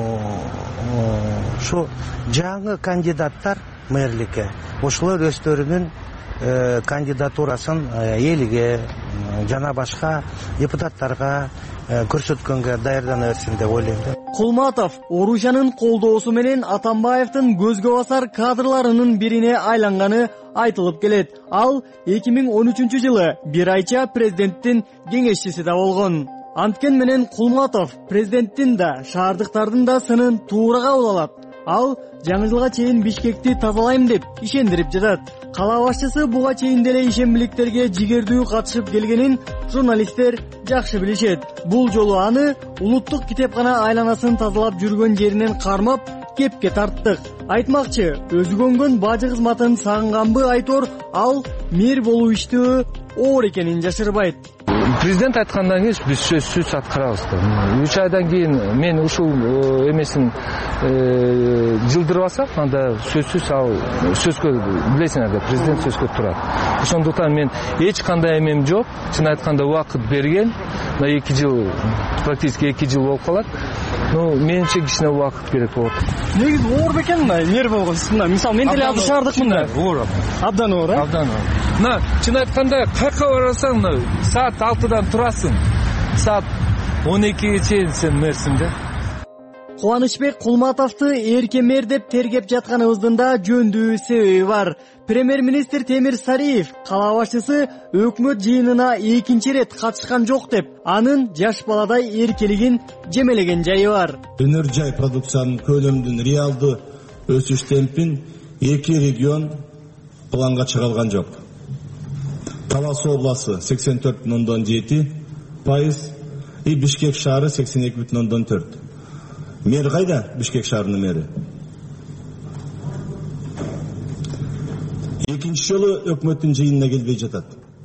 ушу жаңы кандидаттар мэрликке ошолор өздөрүнүн кандидатурасын элге жана башка депутаттарга көрсөткөнгө даярдана берсин деп ойлойм. Кулматов Орушанын колдоосу менен Атамбаевдин көзгө басар кадрларынын бирине айланганы айтылып келет. Ал 2013 жылы 1 айча президенттин кеңешчиси да болгон. Анткен менен Кулматов президенттин да шаардыктардын да сынын туура кабыл алат. Ал жаңы жылга чейин Бишкекти тазалайм деп ишендирип жатат. Кала башчысы буга чейин деле ишенбиликтерге жигердүү катышып келгенин журналисттер жакшы билишет. Бул жолу аны улуттук китепкана айланасын тазалап жүргөн жеринен кармап кепке тарттык. Айтмакчы, өзү көнгөн бажы кызматын сагынганбы Айтор, ал мэр болуу иштөө оор экенин жашырбайт. Президент айткандан кийин биз сөзсүз аткарабыз. 3 айдан кийин мен ушул эмесин жылдырып алсак, анда сөзсүз ал сөзгө билесиңер, президент сөзгө турат. Ошондуктан мен эч кандай эмем жок. Чын айтканда убакыт берген. 2 жыл, практически 2 жыл болуп калат. Менимче кичине убакыт керек болот. Негизи оор бекен мэр болгонсуз. Мисалы мен деле азыр шаардык мында. Оор. Абдан оор, Абдан оор. Чын айтканда кайка барасаң, саат 6-дан турасың. Саат 12-ге чейин сен мэрсиң да. Кубанычбек Кулматовду эрке мэр деп тергеп жатканыбыздын да жөндүү себеби бар. Премьер-министр Темир Сариев кала башчысы өкмөт жыйынына экинчи рет катышкан жок деп, анын жаш баладай эркелигин жемелеген жайы бар. Өнөр жай продукциянын көлөмүнүн реалдуу өсүш темпин 2 регион планга чыгарылган жок. Талас областы 84,7%, и Бишкек шаары 82,4%. Мэр кайда? Бишкек шаарынын мэри. Экинчи жолу өкмөттүн жыйынына келбей жатат.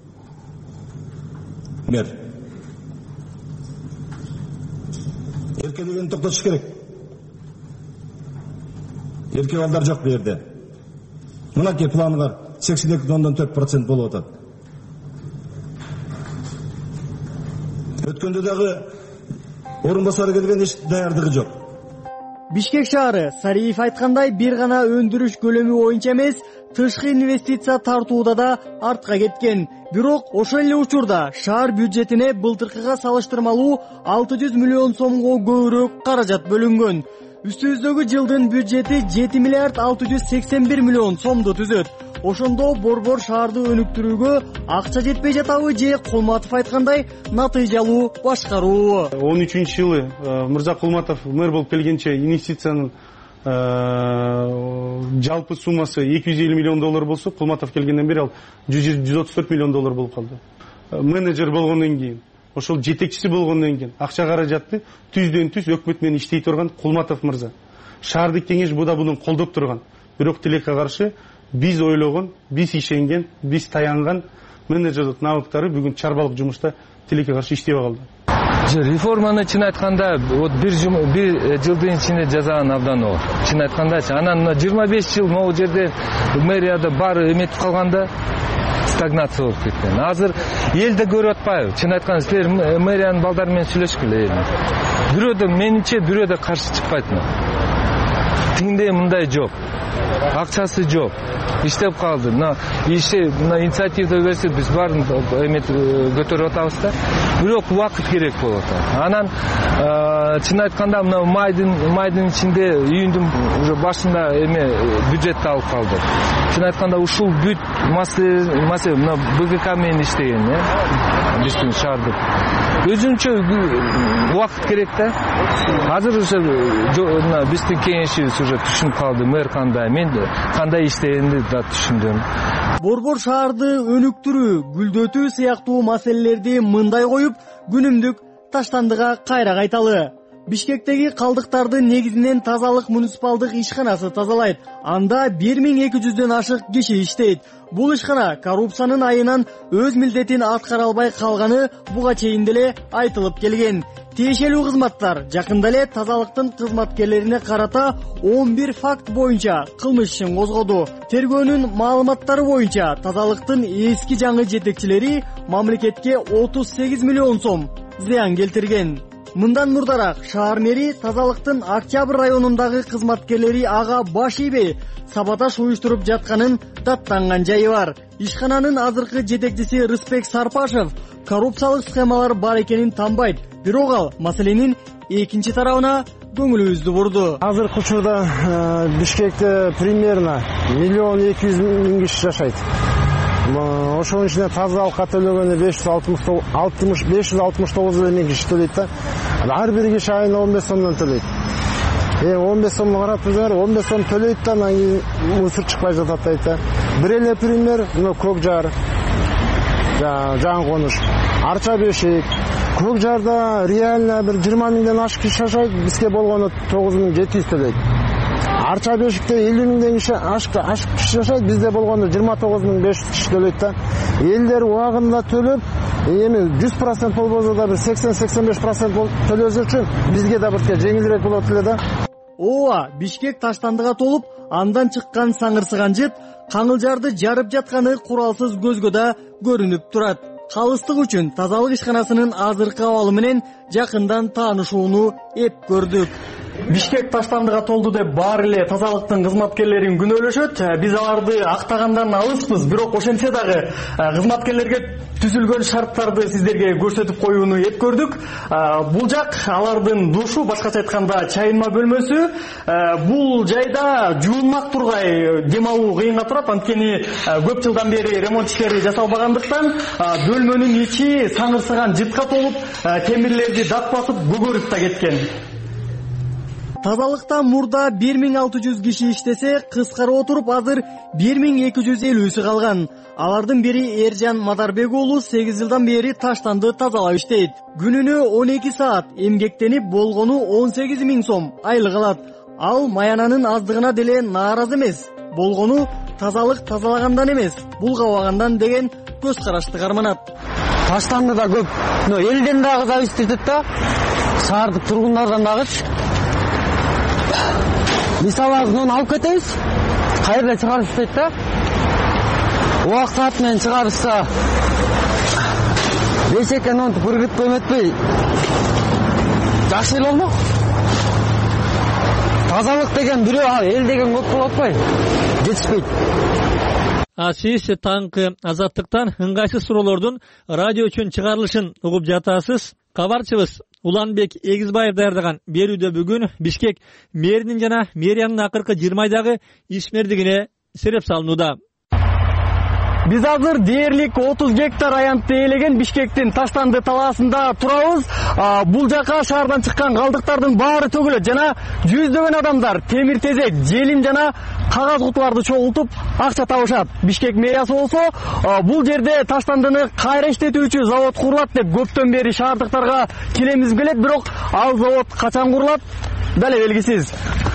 Мэр. Эркелигин токтотуш керек. Эрке балдар жок бу жерде. Мынакей планга 82,4% болуп атат. Өткөндө дагы орун басары келген эч даярдыгы жок. Бишкек шаары Сариев айткандай бир гана өндүрүш көлөмү боюнча эмес, тышкы инвестиция тартууда да артка кеткен. Бирок ошол эле учурда шаар бюджетине былтыркыга салыштырмалуу 600 миллион сомго көбүрөөк каражат бөлүнгөн. Үстүбүздөгү жылдын бюджети 7 миллиард 681 миллион сомду түзөт. Ошондо борбор шаарды өнүктүрүүгө акча жетпей жатабы же Кулматов айткандай натыйжалуу башкаруубу? 13-жылы Мырза Кулматов мэр болуп келгенче инвестициянын жалпы суммасы 250 миллион доллар болсо, Кулматов келгенден бери ал 134 миллион доллар болуп калды. Менеджер болгондон кийин, ошол жетекчиси болгондон кийин акча каражатты түздөн түз өкмөт менен иштей турган Кулматов мырза. Шаардык кеңеш муну колдоп турган. Бирок тилекке каршы биз ойлогон, биз ишенген, биз таянган менеджерлик навыктары бүгүн чарбалык жумушта тилекке каршы иштебей калды. Реформаны чын айтканда бир жылдын ичинде жасаган абдан оор. Чын айткандачы, анан 25 жыл могу жерде мэрияда баары эметип калганда стагнация болуп кеткен. Азыр элде көрүп атпайбы? Чын айтканда силер мэриянын балдары менен сүйлөшкүлө. Бирөөдө менимче бирөөдө каршы чыкпайт. Тиңде мындай жок. Акчасы жок. Иштеп калды. Инициатива берсе биз баарын көтөрүп атабыз да. Бирок убакыт керек болот. Анан чын айтканда мына майдын ичинде июндун уже башында бюджетти алып калды. Чын айтканда ушул бүт маселе мына БГК менен иштеген, биздин шаардык. Өзүнчө убакыт керек да. Азыр уже биздин кеңешибиз уже түшүнүп калды, мэр кандай, мен кандай иштегенди да түшүндүм. Борбор шаарды өнүктүрүү, гүлдөтүү сыяктуу маселелерди мындай коюп, күнүмдүк таштандыга кайра кайталы. Бишкектеги калдыктарды негизинен тазалык муниципалдык ишканасы тазалайт. Анда 1200дөн ашык киши иштейт. Бул ишкана коррупциянын айынан өз милдетин аткара албай калганы буга чейин деле айтылып келген. Тиешелүү кызматтар жакында эле тазалыктын кызматкерлерине карата 11 факт боюнча кылмыш ишин козгоду. Тергөөнүн маалыматтары боюнча тазалыктын эски жаңы жетекчилери мамлекетке 38 миллион сом зыян келтирген. Мындан мурдараак шаар мэри тазалыктын Октябрь районундагы кызматкерлери ага баш ийбей саботаж уюштуруп жатканын даттанган жайы бар. Ишкананын азыркы жетекчиси Рыспек Сарпашев коррупциялык схемалар бар экенин танбайт. Бирок ал маселенин экинчи тарабына көңүлүбүздү бурду. Азыркы учурда Бишкекте примерно 1 200 000 киши жашайт. ошонун ичинде тазалыкка төлөгөнү 569 миң киши төлөйт да. Ар бир киши айына 15 сомдон төлөйт. 15 сомду карап турсаңар, 15 сом төлөйт да, анан кийин мусор чыкпай жатат дейт да. Бир эле пример, мына Көк Жар, жаңы конуш, Арча Бешик. Көк Жарда реально бир 20 миңден ашык киши жашайт, бизге болгону 9700 төлөйт. Арча Бешикте 50 миңден ашык киши жашайт, бизде болгону 29500 киши төлөйт да. Элдер убагында төлөп, эми 100% болбосо да бир 80-85% төлөсө үчүн бизге да бир жеңилирээк болот эле да. Ооба, Бишкек таштандыга толуп, андан чыккан саңырсыган жыт Каңылжарды жарып жатканы куралсыз көзгө да көрүнүп турат. Калыстык үчүн тазалык ишканасынын азыркы абалы менен жакындан таанышууну эп көрдүк. Бишкек таштандыга толду деп баары эле тазалыктын кызматкерлерин күнөөлөшөт. Биз аларды актагандан алыспыз, бирок ошентсе дагы кызматкерлерге түзүлгөн шарттарды сиздерге көрсөтүп коюуну эп көрдүк. Бул жак алардын душу, башкача айтканда чайынма бөлмөсү. Бул жайда жуунмак тургай дем алуу кыйынга турат, анткени көп жылдан бери ремонт иштери жасалбагандыктан бөлмөнүн ичи саңырсыган жытка толуп, темирлерди дат басып көгөрүп да кеткен. Тазалыкта мурда 1600 киши иштесе, кыскарып отуруп азыр 1250сү калган. Алардын бири Эржан Мадарбек уулу 8 жылдан бери таштанды тазалап иштейт. Күнүнө 12 саат эмгектенип болгону 18 миң сом айлык алат. Ал маянанын аздыгына деле нааразы эмес. Болгону тазалык тазалагандан эмес, булгабагандан деген көз карашты карманат. Таштанды да көп, элден дагы зависит этет да, шаардык тургундардан дагычы. Мисалы азын алып кетебиз, кайерде чыгарып иштейт да. Убак саат менен чыгарышса, бешекен онтуп ыргытып эметпей, жакшы эле болмок. Тазалык деген бирөө, эл деген көп болуп атпайбы? Жетишпейт. Сиз таңкы Азаттыктан ыңгайсыз суроолордун радио үчүн чыгарылышын угуп жатасыз. Кабарчыбыз Уланбек Эгизбаев даярдаган берүүдө бүгүн Бишкек мэринин жана мэриянын акыркы 20 айдагы ишмердигине сереп салынууда. Биз азыр дээрлик 30 гектар аянтты ээлеген Бишкектин Таштанды талаасында турабыз. Бул жака шаардан чыккан калдыктардын баары төгүлөт жана жүздөгөн адамдар темир тезек, желим жана кагаз кутуларды чогултуп акча табышат. Бишкек мэриясы болсо бул жерде Таштандыны кайра иштетүүчү завод курулат деп көптөн бери шаардыктарга келемиз келет, бирок ал завод качан курулат дале белгисиз.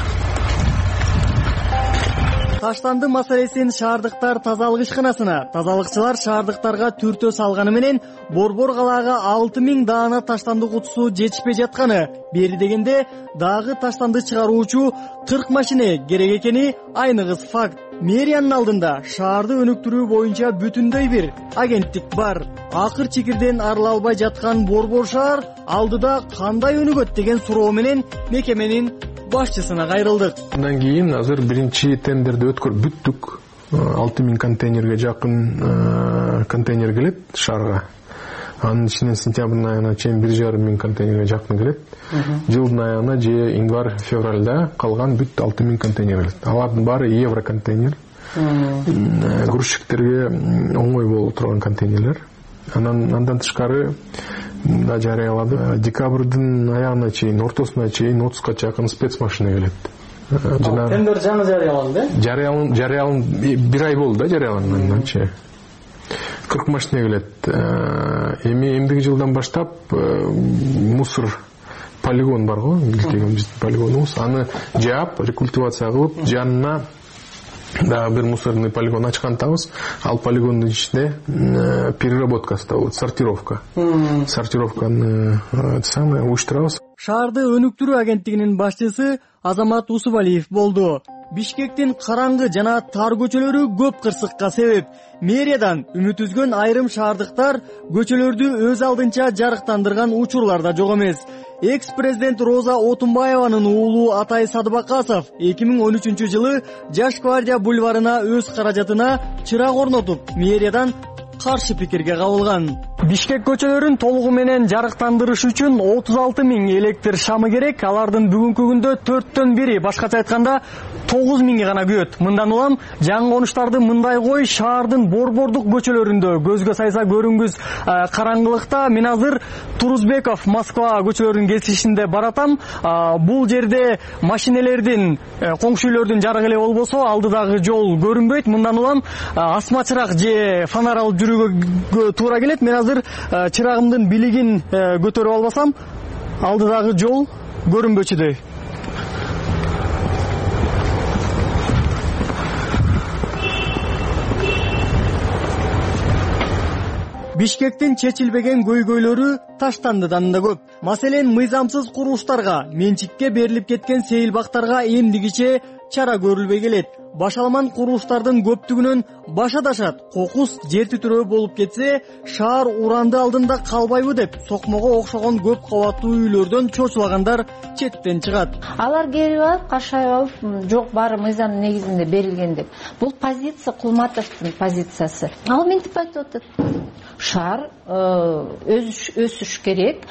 Таштанды маселесин шаардыктар тазалык ишканасына, тазалыкчылар шаардыктарга түртө салганы менен Борбор калаага 6000 даана таштанды кутусу жетишпей жатканы, бери дегенде дагы таштанды чыгаруучу 40 машине керек экени айныгыс факт. Мэриянын алдында шаарды өнүктүрүү боюнча бүтүндөй бир агенттик бар. Акыр чекирден арыла албай жаткан Борбор шаар алдыда кандай өнүгөт деген суроо менен мекеменин башчысына кайрылдык. Андан кийин азыр биринчи тендерди өткөрүп бүттүк. 6000 контейнерге жакын контейнер келет шаарга. Анын ичинен сентябрдын айына чейин 1,5 миң контейнерге жакын келет. Жылдын айына же январь-февралда калган бүт 6000 контейнер келет. Алардын баары евро контейнер. Грузчиктерге оңой болуп турган контейнерлер. Андан тышкары да жарыялады. Декабрдын аягына чейин, ортосуна чейин 30га жакын спецмашина келет. Тендер жаңы жарыяланды, э? Жарыялан 1 ай болду да жарыяланганчы. 40 машина келет. Эми эмдиги жылдан баштап мусор полигон бар го, биздин полигонубуз. Аны жаап, рекультивация кылып, жанына да бир мусорный полигон ачкантабыз. Ал полигондун ичинде переработкасы да болот, сортировка. Сортировканы самое уюштурабыз. Шаарды өнүктүрүү агенттигинин башчысы Азамат Усубалиев болду. Бишкектин караңгы жана тар көчөлөрү көп кырсыкка себеп. Мэриядан үмүт үзгөн айрым шаардыктар көчөлөрдү өз алдынча жарыктандырган учурлар да жок эмес. Экс-президент Роза Отунбаеванын уулу Атай Садыбакасов 2013-жылы Жаш гвардия бульварына өз каражатына чырак орнотуп, мэриядан каршы пикирге кабылган. Бишкек көчөлөрүн толугу менен жарыктандырыш үчүн 36 000 электр шамы керек. Алардын бүгүнкү күндө 4төн 1, башкача айтканда 9 000 гана күйөт. Мындан улам жаңы конуштарды мындай кой шаардын борбордук көчөлөрүндө көзгө сайса көрүнгүс караңгылыкта. Мен азыр Турузбеков Москва көчөлөрүнүн кесишинде баратам. Бул жерде машинелердин, коңшу үйлөрдүн жарыгы эле болбосо алдыдагы жол көрүнбөйт. Мындан улам асма чырак же фонарь алып жүрүүгө туура келет. Мен азыр чырагымдын билигин көтөрүп албасам алдыдагы жол көрүнбөчүдөй. Бишкектин чечилбеген көйгөйлөрү таштандыдан да көп. Маселен, мыйзамсыз курулуштарга, менчикке берилип кеткен сейилбактарга эмдигиче чара көрүлбөй келет. Башаламан курулуштардын көптүгүнөн баш адашат. Кокус жер титирөө болуп кетсе, шаар уранды алдында калбайбы деп сокмого окшогон көп кабаттуу үйлөрдөн чочулагандар четтен чыгат. Алар келип алып, кашайып алып, жок баары мыйзам негизинде берилген деп. Бул позиция Кулматовдун позициясы. Ал мынтип айтып атат. Шаар өсүш керек,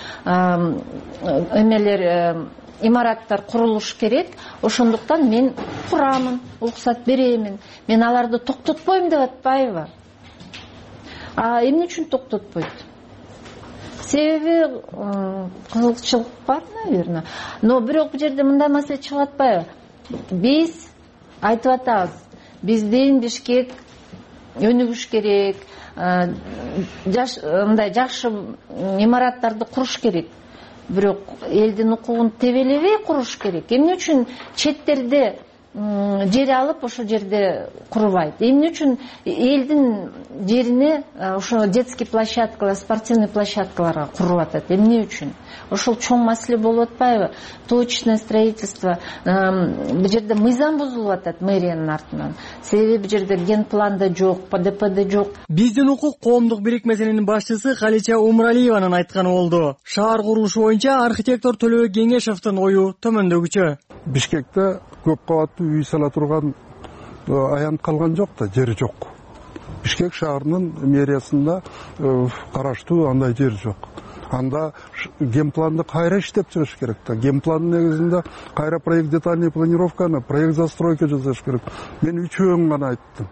эмелер имараттар курулуш керек. Ошондуктан мен курамын, уруксат беремин. Мен аларды токтотпойм деп атпайбы? Эмне үчүн токтотпойт? Себеби кызыкчылык бар, наверное. Но бирок бул жерде мындай маселе чыгып атпайбы? Биз айтып атабыз, биздин Бишкек өнүгүш керек, мындай жакшы имараттарды куруш керек. Бирок элдин укугун тебелебей куруш керек. Эмне үчүн четтерде жер алып ошол жерде курбайт? Эмне үчүн элдин жерине ошо детский площадкалар, спортивный площадкаларга куруп атат? Эмне үчүн? Ошол чоң маселе болуп атпайбы? Точечное строительство. Бул жерде мыйзам бузулуп атат мэриянын артынан. Себеби бул жерде генпланда жок, ПДПде жок. Биздин укук коомдук бирикмесинин башчысы Халича Умралиеванын айтканы болду. Шаар курулушу боюнча архитектор Төлөбек Кеңешевдин ою төмөндөгүчө. Бишкекте көп кабаттуу үй сала турган аянт калган жок да, жери жок. Бишкек шаарынын мэриясында караштуу андай жер жок. Анда генпланды кайра иштеп чыгыш керек да. Генпландын негизинде кайра проект детальный планировканы, проект застройка жасаш керек. Мен үчөөн гана айттым.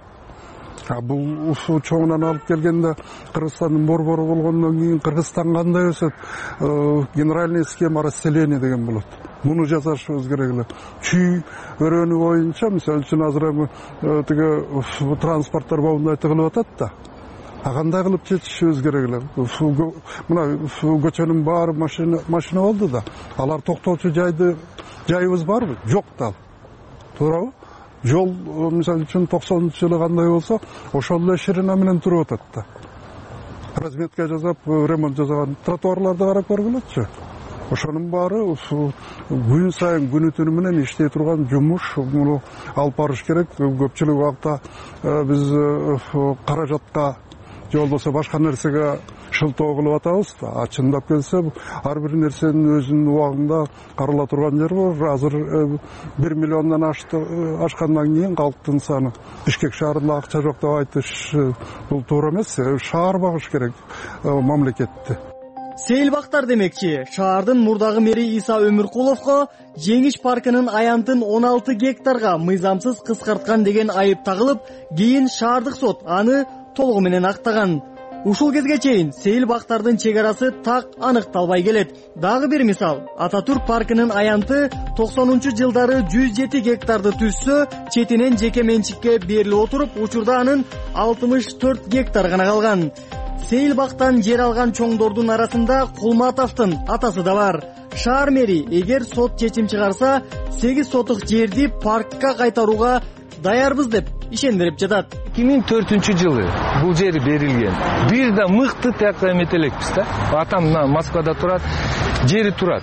Бул чоңунан алып келгенде Кыргызстандын борбору болгондон кийин Кыргызстан кандай өсөт? Генеральная схема расселения деген болот. Муну жасашыбыз керек эле. Чүй өрөөнү боюнча, мисалы үчүн азыр тиги транспорттор боундай тыгылып атат да. Кандай кылып чечишибиз керек эле. Мына көчөнүн баары машина болду да. Алар токтоочу жайыбыз барбы? Жок да. Туурабы? Жол, мисалы үчүн 90-жылы кандай болсо, ошол эле ширина менен туруп атат да. Разметка жасап, ремонт жасаган тротуарларды карап көргүлөчү. Ошонун баары күн сайын күнү түнү менен иштей турган жумуш, муну алып барыш керек. Көпчүлүк убакта биз каражатка же болбосо башка нерсеге шылтоо кылып атабыз да. Чындап келсе, ар бир нерсенин өзүнүн убагында карала турган жер бар. Азыр 1 миллиондон ашкандан кийин калктын саны. Бишкек шаарында акча жок деп айтыш бул туура эмес. Шаар багыш керек мамлекетти. Сейилбактар демекчи, шаардын мурдагы мэри Иса Өмүркуловго Жеңиш паркынын аянтын 16 гектарга мыйзамсыз кыскарткан деген айып тагылып, кийин шаардык сот аны толугу менен актаган. Ушул кезге чейин сейилбактардын чек арасы так аныкталбай келет. Дагы бир мисал, Ататүрк паркынын аянты 90-жылдары 107 гектарды түзсө, четинен жеке менчикке берилип отуруп, учурда анын 64 гектар гана калган. Сейилбактан жер алган чоңдордун арасында Кулматовдун атасы да бар. Шаар мэри эгер сот чечим чыгарса, 8 сотук жерди паркка кайтарууга даярбыз деп ишендирип жатат. 2004-жылы бул жер берилген. Бир да мыкты тияка эметелекпиз да. Атам Москвада турат, жери турат.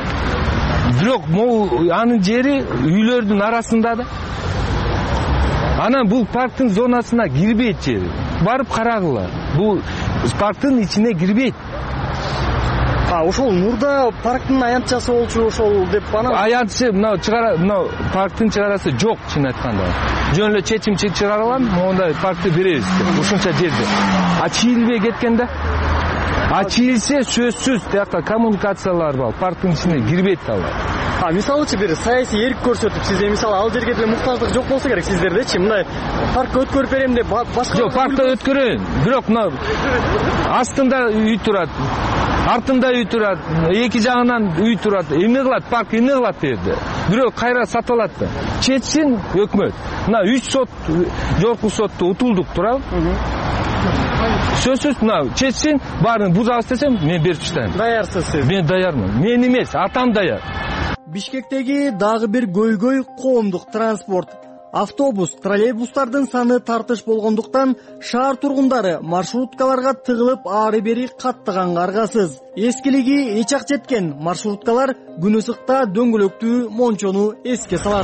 Бирок анын жери үйлөрдүн арасында да. Анан бул парктын зонасына кирбейт жери. Барып карагыла. Бул парктын ичине кирбейт. Ошол мурда парктын аянтчасы болчу ошол деп анан аянтчы мына парктын чыгарасы жок, чын айтканда. Жөн эле чечим чыгарылган, мондай паркты беребиз деп ушунча жерде. Чийилбей кеткенде ачылса сөзсүз тияка коммуникациялар бар, парктын ичине кирбейт алар. Мисалычы бир саясий эрк көрсөтүп, сизде мисалы ал жерге деле муктаждык жок болсо керек сиздердечи, мындай паркка өткөрүп берем деп башка. Жок, паркта өткөрөйүн, бирок мына астында үй турат, артында үй турат, эки жагынан үй турат. Эмне кылат? Парк эмне кылат берди? Бирок кайра сатып алат да. Четсин өкмөт. Мына 3 сот, жогорку сотто утулдук турабы? Сөзсүз мына четсин, баарын бузабыз десем, мен берип таштайм. Даярсыз сиз? Мен даярмын. Мен эмес, атам даяр. Бишкектеги дагы бир көйгөй коомдук транспорт. Автобус, троллейбустардын саны тартыш болгондуктан шаар тургундары маршруткаларга тыгылып ары-бери каттыганга аргасыз. Эскилиги эч ак жеткен маршруткалар күн ысыкта дөңгөлөктүү мончону эске салат.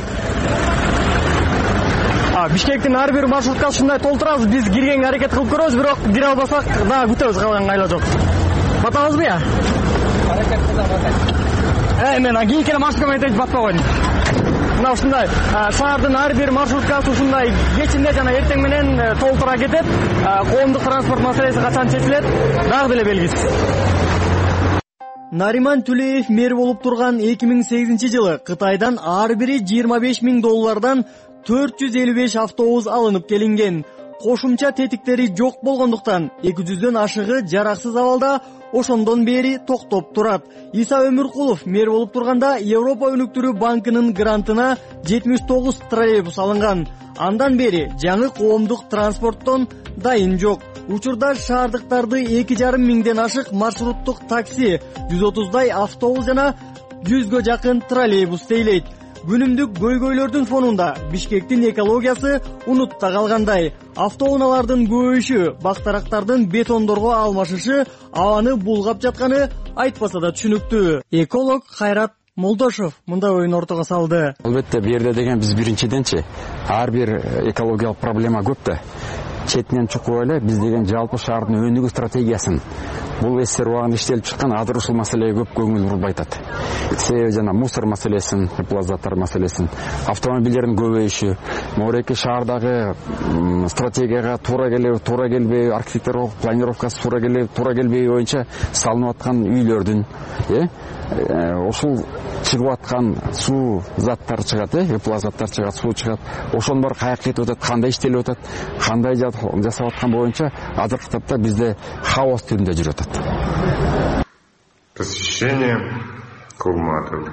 Бишкектин ар бир маршруткасы ушундай толтурабыз. Биз киргенге аракет кылып көрөбүз, бирок кире албасак дагы күтөбүз, калган айла жок. Батабызбы я? Аракет кылабыз. Мен кийинкине маршрутка менен батпай койдум. Мына ушундай шаардын ар бир маршруткасы ушундай кечинде жана эртең менен толтура кетет. Коомдук транспорт маселеси качан чечилет, дагы деле белгисиз. Нариман Түлеев мэр болуп турган 2008-жылы Кытайдан ар бири $25,000 455 автобус алынып келинген. Кошумча тетиктери жок болгондуктан 200дөн ашыгы жараксыз абалда ошондон бери токтоп турат. Иса Өмүркулов мэр болуп турганда Европа өнүктүрүү банкынын грантына 79 троллейбус алынган. Андан бери жаңы коомдук транспорттон дайын жок. Учурда шаардыктарды 2,5 миңден ашык маршруттук такси, 130дай автобус жана 100гө жакын троллейбус тейлейт. Күнүмдүк көйгөйлөрдүн фонунда Бишкектин экологиясы унутта калгандай. Автоунаалардын көбөйүшү, бактарактардын бетондорго алмашышы абаны булгап жатканы айтпаса да түшүнүктүү. Эколог Кайрат Молдошов мындай оюн ортого салды. Албетте, бу жерде деген биз биринчиденчи ар бир экологиялык проблема көп да. Четинен чукуп эле биз деген жалпы шаардын өнүгүү стратегиясын бул эсер убагында иштелип чыккан азыр ушул маселеге көп көңүл буруп атат. Себеби жана мусор маселесин, пластар маселесин, автомобилдердин көбөйүшү, могуреки шаардагы стратегияга туура келбей, архитектура планировкасы туура келбей боюнча салынып аткан үйлөрдүн, ошол чыгып аткан суу заттар чыгат, пластар чыгат, суу чыгат. Ошонун баары каяка кетип атат, кандай иштелип атат, кандай жасап аткан боюнча азыркы тапта бизде хаос түрүндө жүрүп атат. Посвящение Кулматову.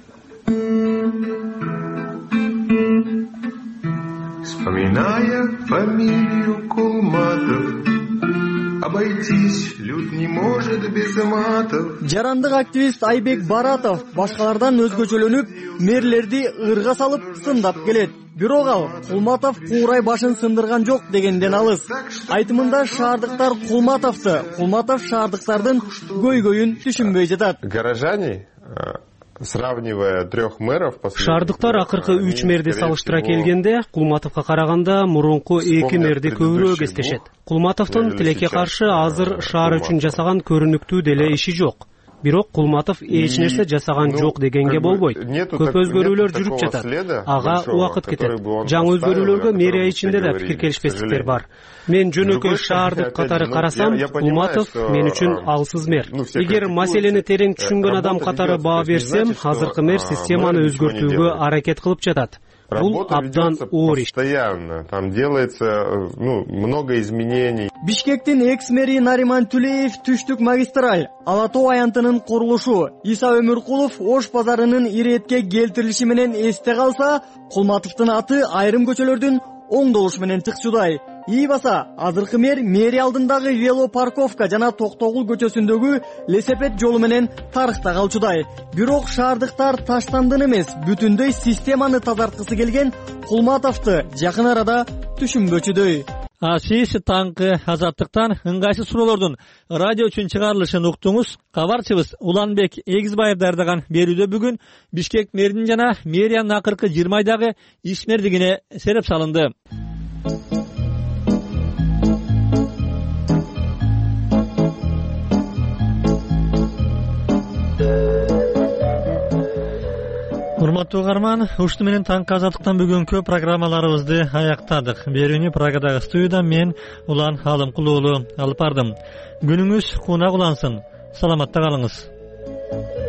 Вспоминая фамилию Кулматов, обойтись люд не может без матов. Жарандык активист Айбек Баратов башкалардан өзгөчөлөнүп, мэрлерди ырга салып сындап келет. Бирок ал Кулматов куурай башын сындырган жок дегенден алыс. Айтымында шаардыктар Кулматовду, Кулматов шаардыктардын көйгөйүн түшүнбөй жатат. Горожане, сравнивая трех мэров, шаардыктар акыркы 3 мэрди салыштыра келгенде Кулматовго караганда мурунку 2 мэрди көбүрөөк эстешет. Кулматовдун тилекке каршы азыр шаар үчүн жасаган көрүнүктүү деле иши жок. Бирок Кулматов эч нерсе жасаган жок дегенге болбойт. Көп өзгөрүүлөр жүрүп жатат. Ага убакыт кетет. Жаңы өзгөрүүлөргө мэрия ичинде да пикир келишпестиктер бар. Мен жөнөкөй шаардык катары карасам, Кулматов мен үчүн алсыз мэр. Эгер маселени терең түшүнгөн адам катары баа берсем, азыркы мэр системаны өзгөртүүгө аракет кылып жатат. Бул абдан оор иш. Там делается много изменений. Бишкектин экс-мэри Нариман Түлеев түштүк магистраль, Ала тоо аянтынын курулушу, Иса Өмүркулов Ош базарынын иретке келтирилиши менен эсте калса, Кулматовдун аты айрым көчөлөрдүн оңдолушу менен тыкчудай. Ийбаса, азыркы мэр мэрия алдындагы вело парковка жана Токтогул көчөсүндөгү велосипед жолу менен тарыхта калчудай. Бирок шаардыктар таштандын эмес, бүтүндөй системаны тазарткысы келген Кулматовду жакын арада түшүнбөчүдөй. Сиз таңкы Азаттыктан ыңгайсыз суроолордун радио үчүн чыгарылышын уктуңуз. Кабарчыбыз Уланбек Эгизбаев даярдаган берүүдө бүгүн Бишкек мэрдин жана мэриянын акыркы 20 айдагы ишмердигине сереп салынды. урматтуу угарман, ушуну менен таңкы азаттыктан бүгүнкү программаларыбызды аяктадык. Берүүнү Прагадагы студиядан мен Улан Алымкул уулу алып бардым. Күнүңүз кунак улансын. Саламатта калыңыз.